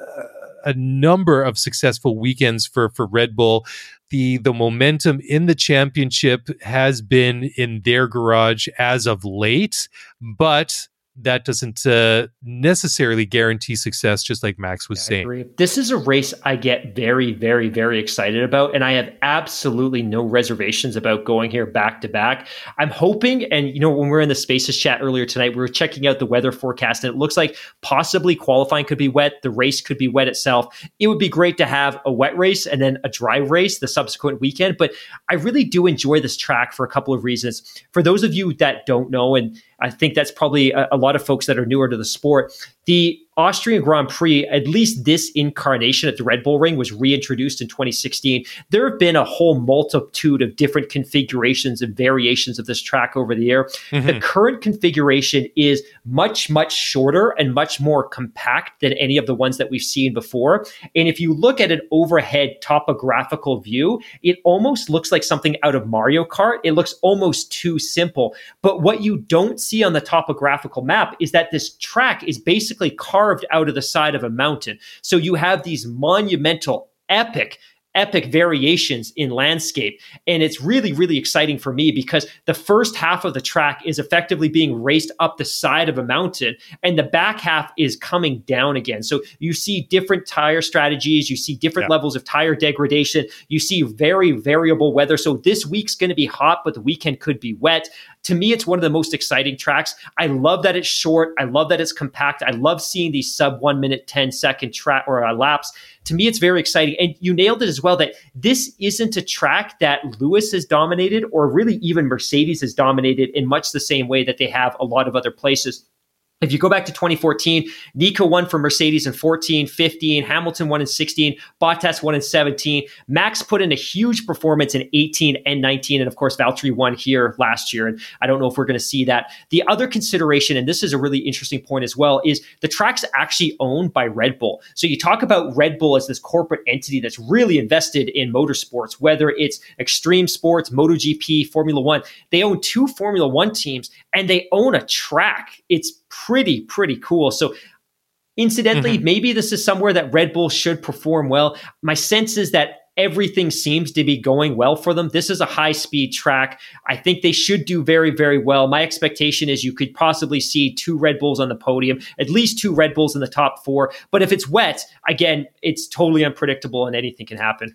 number of successful weekends for Red Bull. The momentum in the championship has been in their garage as of late, but that doesn't necessarily guarantee success, just like Max was saying.
I agree. This is a race I get very, very, very excited about, and I have absolutely no reservations about going here back to back. I'm hoping, and when we were in the Spaces chat earlier tonight, we were checking out the weather forecast, and it looks like possibly qualifying could be wet. The race could be wet itself. It would be great to have a wet race and then a dry race the subsequent weekend, but I really do enjoy this track for a couple of reasons. For those of you that don't know, and I think that's probably a lot of folks that are newer to the sport, the Austrian Grand Prix, at least this incarnation at the Red Bull Ring, was reintroduced in 2016. There have been a whole multitude of different configurations and variations of this track over the year. Mm-hmm. The current configuration is much, much shorter and much more compact than any of the ones that we've seen before. And if you look at an overhead topographical view, it almost looks like something out of Mario Kart. It looks almost too simple. But what you don't see on the topographical map is that this track is basically carved out of the side of a mountain. So you have these monumental, epic variations in landscape. And it's really, really exciting for me because the first half of the track is effectively being raced up the side of a mountain, and the back half is coming down again. So you see different tire strategies, you see different levels of tire degradation, you see very variable weather. So this week's going to be hot, but the weekend could be wet. To me, it's one of the most exciting tracks. I love that it's short. I love that it's compact. I love seeing these sub 1 minute, 10 second track or laps. To me, it's very exciting. And you nailed it as well, that this isn't a track that Lewis has dominated, or really even Mercedes has dominated in much the same way that they have a lot of other places. If you go back to 2014, Nico won for Mercedes in 14, 15, Hamilton won in 16, Bottas won in 17. Max put in a huge performance in 18 and 19. And of course, Valtteri won here last year. And I don't know if we're going to see that. The other consideration, and this is a really interesting point as well, is the track's actually owned by Red Bull. So you talk about Red Bull as this corporate entity that's really invested in motorsports, whether it's extreme sports, MotoGP, Formula One. They own 2 Formula One teams, and they own a track. It's pretty cool. So incidentally, maybe this is somewhere that Red Bull should perform well. My sense is that everything seems to be going well for them. This is a high-speed track. I think they should do very, very well. My expectation is you could possibly see 2 Red Bulls on the podium, at least 2 Red Bulls in the top 4. But if it's wet, again, it's totally unpredictable and anything can happen.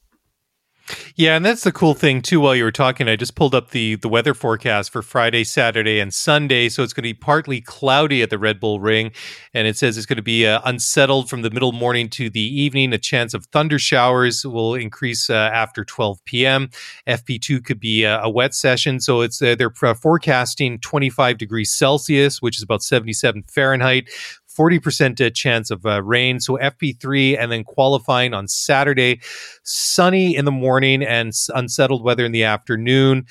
Yeah, and that's the cool thing, too, while you were talking. I just pulled up the weather forecast for Friday, Saturday, and Sunday. So it's going to be partly cloudy at the Red Bull Ring. And it says it's going to be unsettled from the middle morning to the evening. A chance of thunder showers will increase after 12 p.m. FP2 could be a wet session. So it's they're forecasting 25 degrees Celsius, which is about 77 Fahrenheit. 40% chance of rain. So FP3, and then qualifying on Saturday, sunny in the morning and unsettled weather in the afternoon.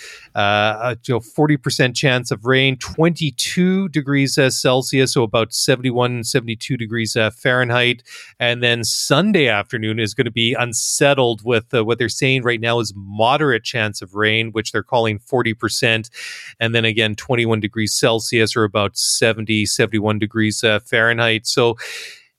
40% chance of rain, 22 degrees Celsius, so about 71, 72 degrees Fahrenheit. And then Sunday afternoon is going to be unsettled with what they're saying right now is moderate chance of rain, which they're calling 40%. And then again, 21 degrees Celsius, or about 70, 71 degrees Fahrenheit. So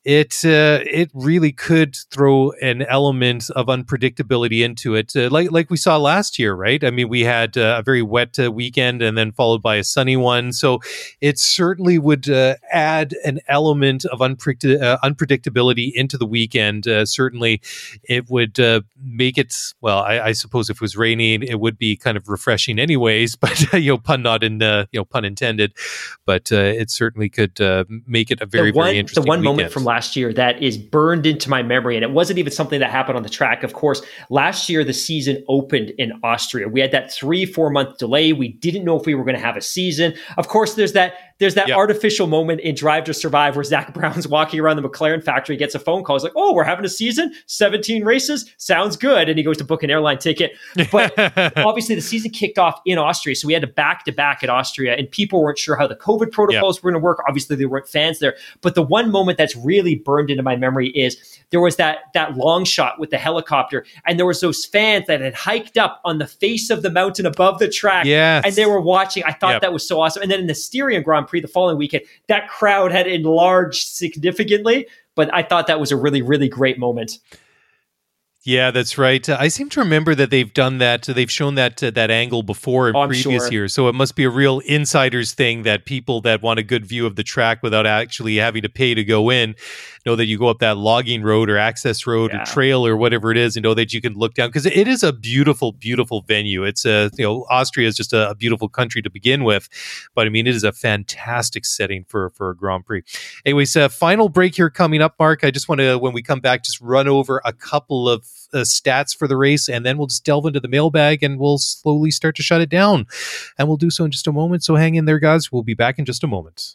it really could throw an element of unpredictability into it, like we saw last year, right? I mean, we had a very wet weekend and then followed by a sunny one, so it certainly would add an element of unpredictability into the weekend. Certainly, it would make it. Well, I suppose if it was raining, it would be kind of refreshing, anyways. But pun intended. But it certainly could make it a very interesting.
The one
weekend.
moment from last year that is burned into my memory, and it wasn't even something that happened on the track. Of course, last year the season opened in Austria. We had that 3-4 month delay. We didn't know if we were going to have a season. Of course, there's that artificial moment in Drive to Survive where Zach Brown's walking around the McLaren factory, gets a phone call. He's like, "Oh, we're having a season, 17 races, sounds good," and he goes to book an airline ticket. But obviously, the season kicked off in Austria, so we had to back at Austria, and people weren't sure how the COVID protocols were going to work. Obviously, they weren't fans there. But the one moment that's really burned into my memory is there was that long shot with the helicopter, and there was those fans that had hiked up on the face of the mountain above the track, and they were watching. I thought that was so awesome. And then in the Styrian Grand Prix the following weekend, that crowd had enlarged significantly, but I thought that was a really, really great moment.
Yeah, that's right. I seem to remember that they've done that. They've shown that angle before in previous years. So it must be a real insiders thing that people that want a good view of the track without actually having to pay to go in know that you go up that logging road or access road or trail or whatever it is, and know that you can look down, because it is a beautiful, beautiful venue. It's Austria is just a beautiful country to begin with, but I mean, it is a fantastic setting for a Grand Prix. Anyways, final break here coming up, Mark. I just want to, when we come back, just run over a couple of stats for the race, and then we'll just delve into the mailbag and we'll slowly start to shut it down, and we'll do so in just a moment. So hang in there, guys. We'll be back in just a moment.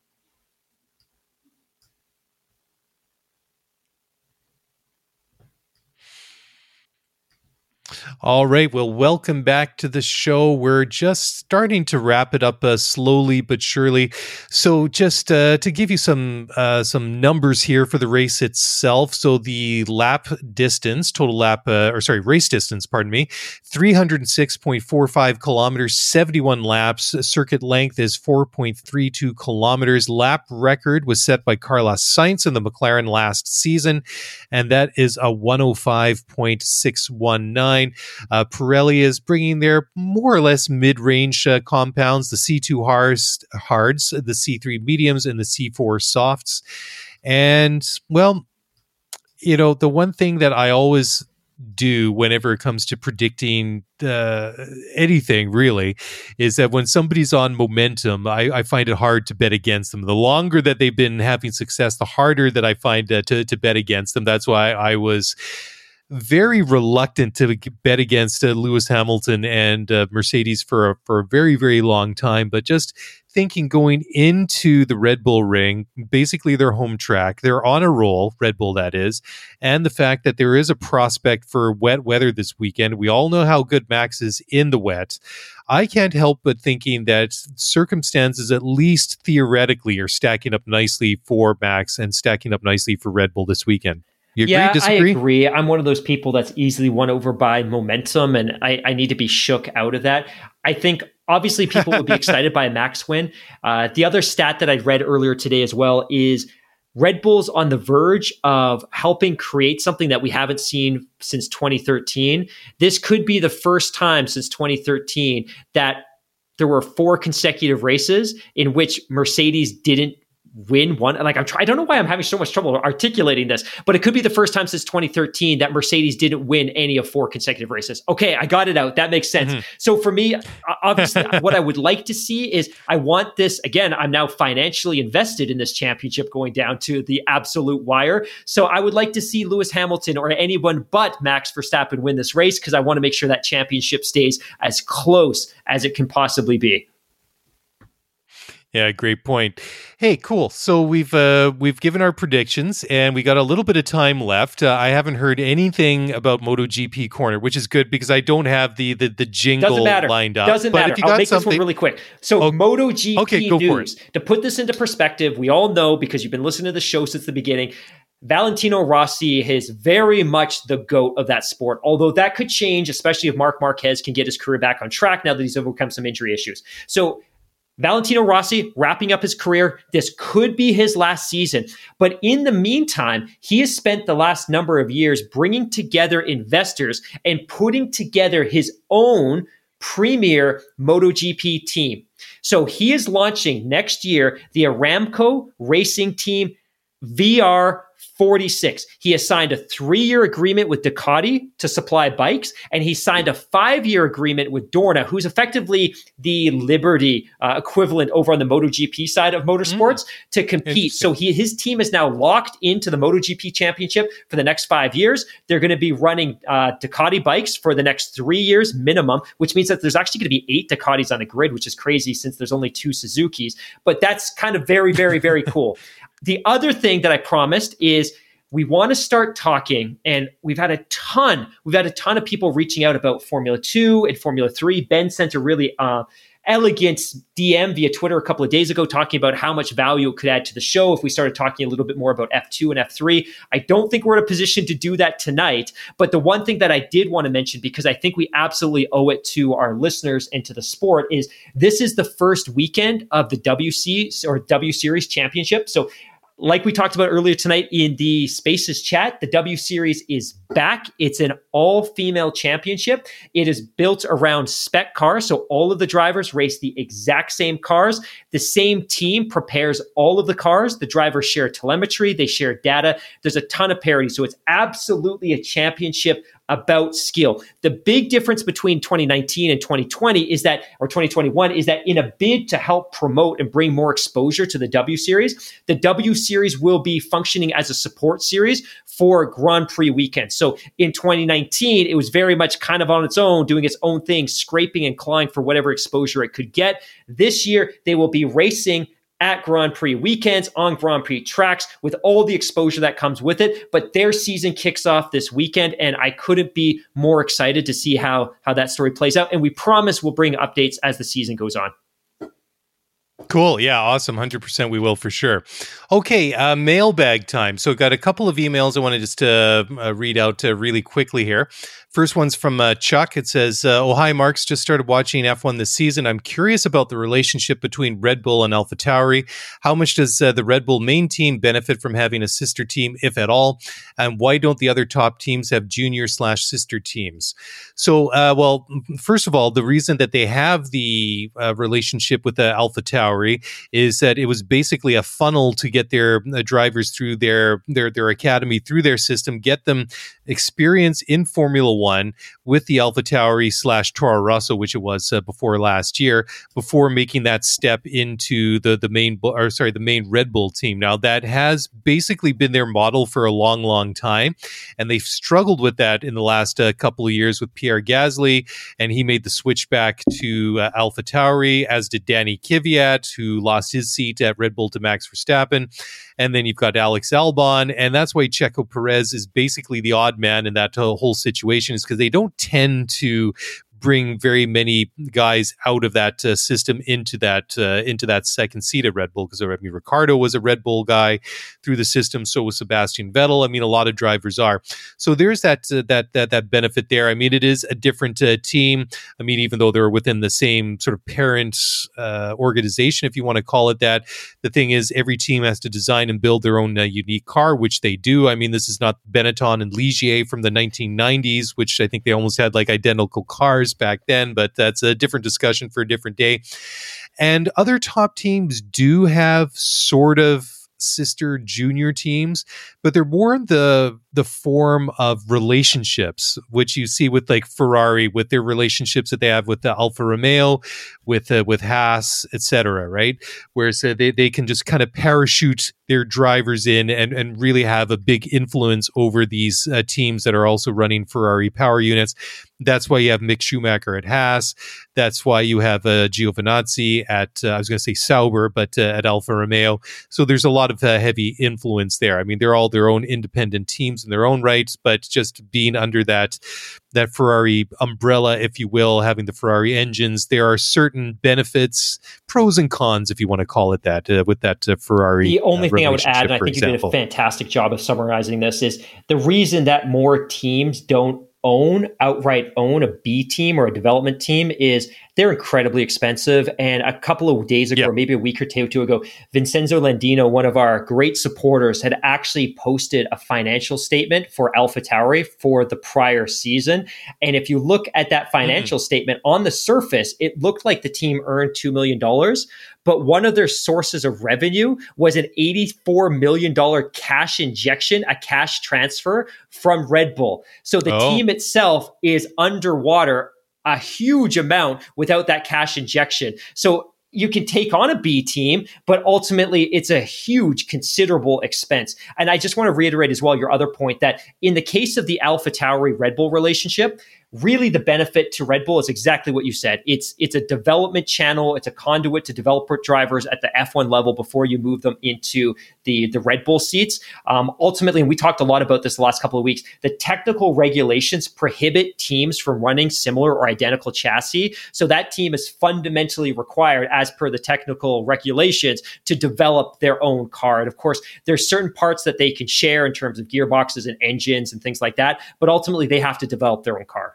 All right. Well, welcome back to the show. We're just starting to wrap it up slowly but surely. So just to give you some numbers here for the race itself. So the race distance, 306.45 kilometers, 71 laps. Circuit length is 4.32 kilometers. Lap record was set by Carlos Sainz in the McLaren last season, and that is a 105.619. Pirelli is bringing their more or less mid-range compounds, the C2 hards, the C3 mediums, and the C4 softs. And, well, the one thing that I always do whenever it comes to predicting anything really is that when somebody's on momentum, I find it hard to bet against them. The longer that they've been having success, the harder that I find to bet against them. That's why I was very reluctant to bet against Lewis Hamilton and Mercedes for a very, very long time. But just thinking going into the Red Bull Ring, basically their home track, they're on a roll, Red Bull that is, and the fact that there is a prospect for wet weather this weekend. We all know how good Max is in the wet. I can't help but thinking that circumstances, at least theoretically, are stacking up nicely for Max and stacking up nicely for Red Bull this weekend. You agree, disagree?
I agree. I'm one of those people that's easily won over by momentum, and I need to be shook out of that. I think obviously people would be excited by a Max win. The other stat that I read earlier today as well is Red Bull's on the verge of helping create something that we haven't seen since 2013. This could be the first time since 2013 that there were 4 consecutive races in which Mercedes didn't win one. Like I don't know why I'm having so much trouble articulating this, but it could be the first time since 2013 that Mercedes didn't win any of 4 consecutive races. Okay, I got it out. That makes sense. Mm-hmm. So for me, obviously, what I would like to see is I want this, again, I'm now financially invested in this championship going down to the absolute wire. So I would like to see Lewis Hamilton or anyone but Max Verstappen win this race, because I want to make sure that championship stays as close as it can possibly be.
Yeah, great point. Hey, cool. So we've given our predictions, and we got a little bit of time left. I haven't heard anything about MotoGP Corner, which is good because I don't have the jingle lined up.
Doesn't matter. I'll make this one really quick. So MotoGP news. To put this into perspective, we all know, because you've been listening to the show since the beginning, Valentino Rossi is very much the GOAT of that sport, although that could change, especially if Marc Marquez can get his career back on track now that he's overcome some injury issues. So Valentino Rossi wrapping up his career. This could be his last season. But in the meantime, he has spent the last number of years bringing together investors and putting together his own premier MotoGP team. So he is launching next year the Aramco Racing Team VR46. He has signed a 3-year agreement with Ducati to supply bikes, and he signed a 5-year agreement with Dorna, who's effectively the Liberty equivalent over on the MotoGP side of motorsports, to compete. So his team is now locked into the MotoGP championship for the next 5 years. They're going to be running Ducati bikes for the next 3 years minimum, which means that there's actually going to be 8 Ducatis on the grid, which is crazy since there's only 2 Suzukis. But that's kind of very, very, very cool. The other thing that I promised is we want to start talking, and we've had a ton of people reaching out about Formula 2 and Formula 3. Ben sent a really elegant DM via Twitter a couple of days ago talking about how much value it could add to the show if we started talking a little bit more about F2 and F3. I don't think we're in a position to do that tonight, but the one thing that I did want to mention, because I think we absolutely owe it to our listeners and to the sport, is this is the first weekend of the WC or W Series Championship. So like we talked about earlier tonight in the Spaces chat, the W Series is back. It's an all-female championship. It is built around spec cars, so all of the drivers race the exact same cars. The same team prepares all of the cars. The drivers share telemetry. They share data. There's a ton of parity, so it's absolutely a championship about skill. The big difference between 2019 and 2020 is that, or 2021, is that in a bid to help promote and bring more exposure to the W Series, the W Series will be functioning as a support series for Grand Prix weekend. So in 2019, it was very much kind of on its own, doing its own thing, scraping and clawing for whatever exposure it could get. This year, they will be racing at Grand Prix weekends, on Grand Prix tracks, with all the exposure that comes with it. But their season kicks off this weekend, and I couldn't be more excited to see how that story plays out. And we promise we'll bring updates as the season goes on.
Cool. Yeah, awesome. 100% we will for sure. Okay, mailbag time. So got a couple of emails I wanted just to read out really quickly here. First one's from Chuck. It says, oh, hi, Marks. Just started watching F1 this season. I'm curious about the relationship between Red Bull and AlphaTauri. How much does the Red Bull main team benefit from having a sister team, if at all? And why don't the other top teams have junior/sister teams? So, well, first of all, the reason that they have the relationship with the AlphaTauri is that it was basically a funnel to get their drivers through their academy, through their system, get them experience in Formula One with the AlphaTauri/Toro Rosso, which it was before last year, before making that step into the main Red Bull team. Now that has basically been their model for a long, long time, and they've struggled with that in the last couple of years with Pierre Gasly, and he made the switch back to AlphaTauri, as did Danny Kvyat, who lost his seat at Red Bull to Max Verstappen. And then you've got Alex Albon, and that's why Checo Perez is basically the odd man in that whole situation, is because they don't tend to bring very many guys out of that system into that second seat at Red Bull, because Ricciardo was a Red Bull guy through the system, so was Sebastian Vettel. I mean, a lot of drivers are. So there's that benefit there. I mean, it is a different team. I mean, even though they're within the same sort of parent organization, if you want to call it that, the thing is every team has to design and build their own unique car, which they do. I mean, this is not Benetton and Ligier from the 1990s, which I think they almost had like identical cars back then, but that's a different discussion for a different day. And other top teams do have sort of sister junior teams, but they're more in the form of relationships, which you see with like Ferrari, with their relationships that they have with the Alfa Romeo, with Haas, etc. Right, whereas they can just kind of parachute their drivers in and really have a big influence over these teams that are also running Ferrari power units. That's why you have Mick Schumacher at Haas. That's why you have Giovinazzi at, I was going to say Sauber, but at Alfa Romeo. So there's a lot of heavy influence there. I mean, they're all their own independent teams in their own rights, but just being under that Ferrari umbrella, if you will, having the Ferrari engines, there are certain benefits, pros and cons, if you want to call it that, with that Ferrari.
The only thing I would add, and I think you did a fantastic job of summarizing this, is the reason that more teams don't outright own a B team or a development team is they're incredibly expensive. And a couple of days ago, or maybe a week or two ago, Vincenzo Landino, one of our great supporters, had actually posted a financial statement for AlphaTauri for the prior season. And if you look at that financial statement, on the surface, it looked like the team earned $2 million. But one of their sources of revenue was an $84 million cash injection, a cash transfer from Red Bull. So the team itself is underwater a huge amount without that cash injection. So you can take on a B team, but ultimately it's a huge, considerable expense. And I just want to reiterate as well your other point that in the case of the AlphaTauri Red Bull relationship, really the benefit to Red Bull is exactly what you said. It's a development channel. It's a conduit to develop drivers at the F1 level before you move them into the Red Bull seats. Ultimately, and we talked a lot about this the last couple of weeks, the technical regulations prohibit teams from running similar or identical chassis. So that team is fundamentally required, as per the technical regulations, to develop their own car. And of course, there's certain parts that they can share in terms of gearboxes and engines and things like that. But ultimately, they have to develop their own car.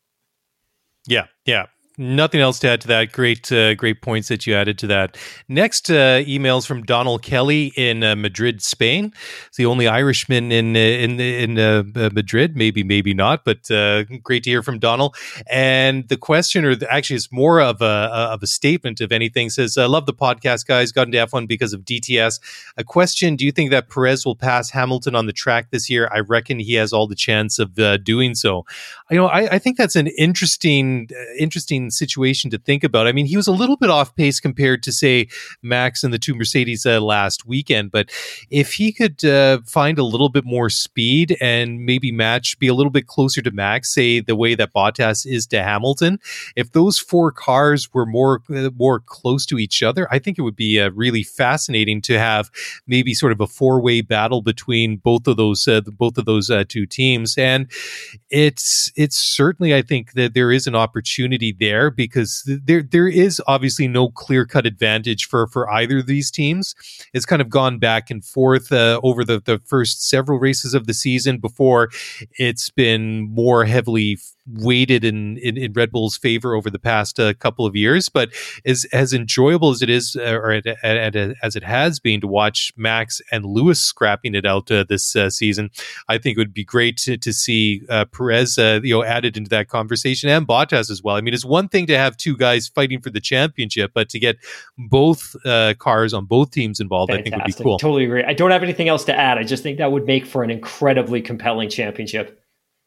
Yeah. Nothing else to add to that. Great points that you added to that. Next, emails from Donald Kelly in Madrid, Spain. It's the only Irishman in Madrid. Maybe not, but great to hear from Donald. And the question, or actually, it's more of a statement, if anything. Says, "I love the podcast, guys. Got into F1 because of DTS. A question: do you think that Perez will pass Hamilton on the track this year? I reckon he has all the chance of doing so. I think that's an interesting situation to think about. I mean, he was a little bit off pace compared to, say, Max and the two Mercedes last weekend, but if he could find a little bit more speed and maybe be a little bit closer to Max, say the way that Bottas is to Hamilton, if those four cars were more close to each other, I think it would be really fascinating to have maybe sort of a four-way battle between both of those two teams. And it's certainly, I think, that there is an opportunity there, because there is obviously no clear-cut advantage for either of these teams. It's kind of gone back and forth over the first several races of the season before it's been more heavily weighted in Red Bull's favor over the past couple of years. But as enjoyable as it is, as it has been to watch Max and Lewis scrapping it out this season, I think it would be great to see Perez added into that conversation, and Bottas as well. I mean, it's one thing to have two guys fighting for the championship, but to get both cars on both teams involved, fantastic. I think would be cool.
Totally agree. I don't have anything else to add. I just think that would make for an incredibly compelling championship.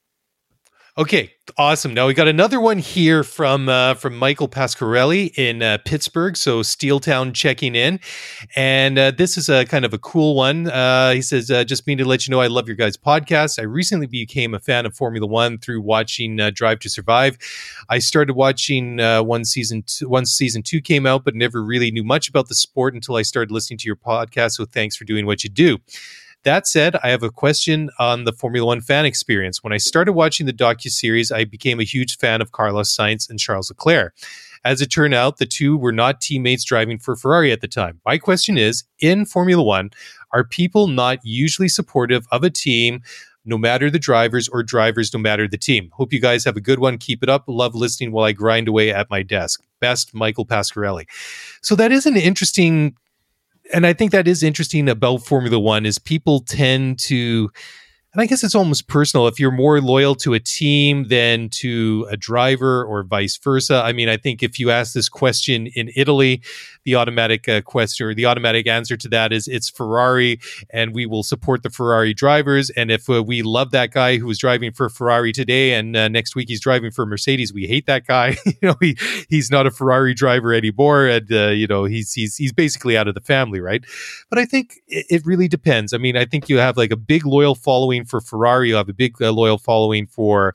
Okay, awesome. Now we got another one here from Michael Pasquarelli in Pittsburgh. So Steeltown checking in, and this is a kind of a cool one. He says, "Just mean to let you know I love your guys' podcast. I recently became a fan of Formula One through watching Drive to Survive. I started watching once season 2 came out, but never really knew much about the sport until I started listening to your podcast. So thanks for doing what you do. That said, I have a question on the Formula One fan experience. When I started watching the docuseries, I became a huge fan of Carlos Sainz and Charles Leclerc. As it turned out, the two were not teammates driving for Ferrari at the time. My question is, in Formula One, are people not usually supportive of a team, no matter the drivers, or drivers no matter the team? Hope you guys have a good one. Keep it up. Love listening while I grind away at my desk. Best, Michael Pasquarelli." So that is an interesting... And I think that is interesting about Formula One, is people tend to, and I guess it's almost personal, if you're more loyal to a team than to a driver or vice versa. I mean, I think if you ask this question in Italy, the automatic question, or the automatic answer to that is it's Ferrari, and we will support the Ferrari drivers. And if we love that guy who was driving for Ferrari today, and next week he's driving for Mercedes, we hate that guy. He's not a Ferrari driver anymore, and he's basically out of the family, right? But I think it really depends. I mean, I think you have like a big loyal following for Ferrari. You have a big loyal following for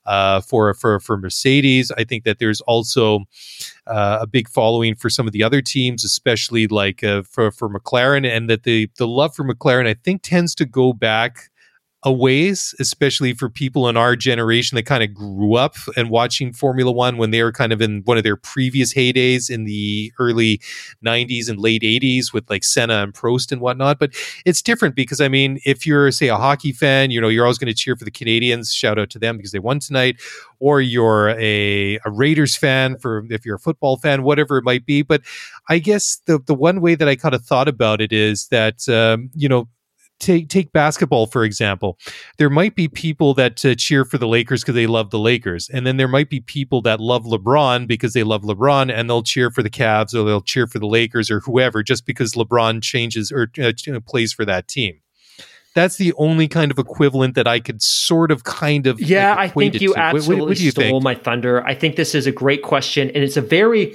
Mercedes. I think that there's also a big following for some of the other teams, especially like for McLaren, and that the love for McLaren, I think, tends to go back a ways, especially for people in our generation that kind of grew up and watching Formula One when they were kind of in one of their previous heydays in the early 90s and late 80s with like Senna and Prost and whatnot. But it's different because, I mean, if you're, say, a hockey fan, you know, you're always going to cheer for the Canadians. Shout out to them because they won tonight. Or you're a Raiders fan, for if you're a football fan, whatever it might be. But I guess the one way that I kind of thought about it is that, you know, take basketball, for example. There might be people that cheer for the Lakers because they love the Lakers. And then there might be people that love LeBron because they love LeBron, and they'll cheer for the Cavs or they'll cheer for the Lakers or whoever just because LeBron changes or plays for that team. That's the only kind of equivalent that I could sort of kind of
yeah, I think you
to.
absolutely
what do you
stole
think?
my thunder. I think this is a great question, and it's a very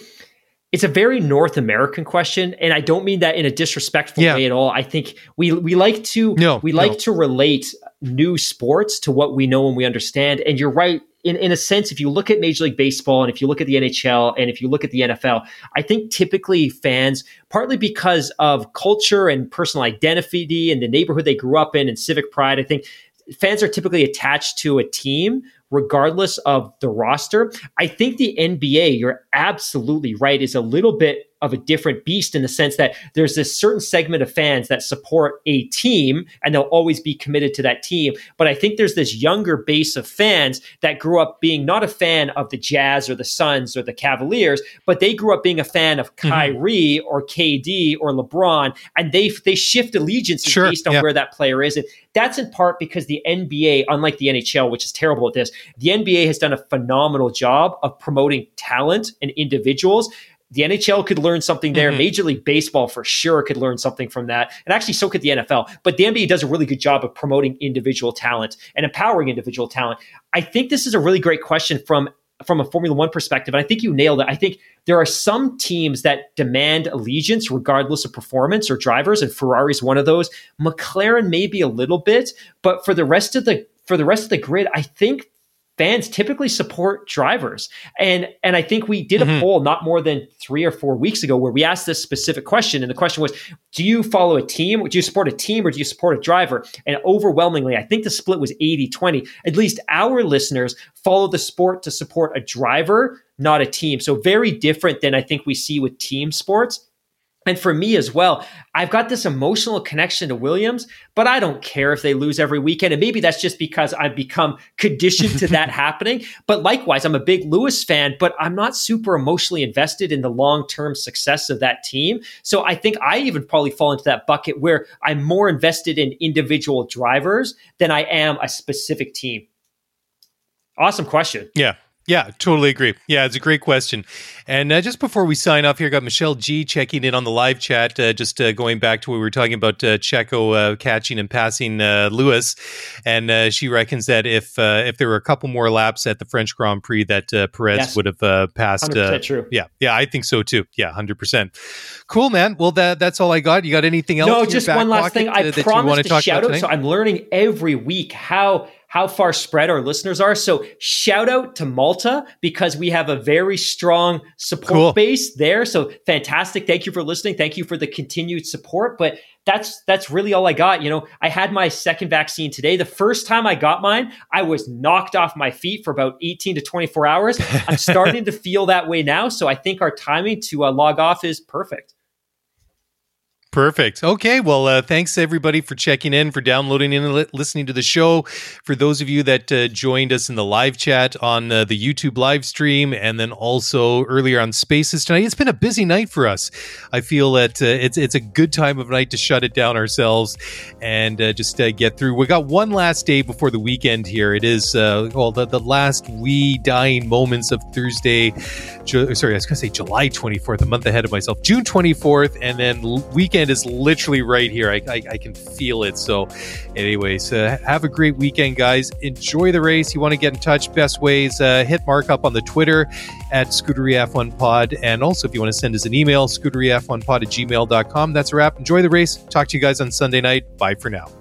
North American question, and I don't mean that in a disrespectful way at all. I think we like to to relate new sports to what we know and we understand. And you're right. In a sense, if you look at Major League Baseball and if you look at the NHL and if you look at the NFL, I think typically fans, partly because of culture and personal identity and the neighborhood they grew up in and civic pride, I think fans are typically attached to a team regardless of the roster. I think the NBA, you're absolutely right, is a little bit of a different beast in the sense that there's this certain segment of fans that support a team and they'll always be committed to that team. But I think there's this younger base of fans that grew up being not a fan of the Jazz or the Suns or the Cavaliers, but they grew up being a fan of Kyrie or KD or LeBron, and they shift allegiances based on where that player is. And that's in part because the NBA, unlike the NHL, which is terrible at this, the NBA has done a phenomenal job of promoting talent and individuals. The NHL could learn something there. Major League Baseball for sure could learn something from that. And actually, so could the NFL. But the NBA does a really good job of promoting individual talent and empowering individual talent. I think this is a really great question from a Formula One perspective. And I think you nailed it. I think there are some teams that demand allegiance regardless of performance or drivers, and Ferrari's one of those. McLaren maybe a little bit, but for the rest of the grid, I think fans typically support drivers. And I think we did a poll not more than 3 or 4 weeks ago where we asked this specific question. And the question was, do you follow a team? Do you support a team or do you support a driver? And overwhelmingly, I think the split was 80-20. At least our listeners follow the sport to support a driver, not a team. So very different than I think we see with team sports. And for me as well, I've got this emotional connection to Williams, but I don't care if they lose every weekend. And maybe that's just because I've become conditioned to that happening. But likewise, I'm a big Lewis fan, but I'm not super emotionally invested in the long-term success of that team. So I think I even probably fall into that bucket where I'm more invested in individual drivers than I am a specific team. Awesome question.
Yeah, totally agree. Yeah, it's a great question. And just before we sign off here, got Michelle G checking in on the live chat, going back to what we were talking about Checo catching and passing Lewis. And she reckons that if there were a couple more laps at the French Grand Prix that Perez would have passed.
100% true.
Yeah, I think so too. Yeah, 100%. Cool, man. Well, that's all I got. You got anything else?
No, just one last thing. I promised to shout out. So I'm learning every week how far spread our listeners are. So shout out to Malta because we have a very strong support base there. So fantastic. Thank you for listening. Thank you for the continued support. But that's really all I got. You know, I had my second vaccine today. The first time I got mine, I was knocked off my feet for about 18 to 24 hours. I'm starting to feel that way now. So I think our timing to log off is perfect.
Perfect. Okay. Well, thanks everybody for checking in, for downloading and listening to the show. For those of you that joined us in the live chat on the YouTube live stream, and then also earlier on Spaces tonight, it's been a busy night for us. I feel that it's a good time of night to shut it down ourselves and just get through. We got one last day before the weekend here. It is the last wee dying moments of Thursday. I was going to say July 24th, a month ahead of myself. June 24th, and then weekend is literally right here. I can feel it. So anyways, have a great weekend, guys. Enjoy the race. You want to get in touch, best ways, hit Mark up on the Twitter at ScuderiaF1Pod. And also, if you want to send us an email, ScuderiaF1Pod@gmail.com. That's a wrap. Enjoy the race. Talk to you guys on Sunday night. Bye for now.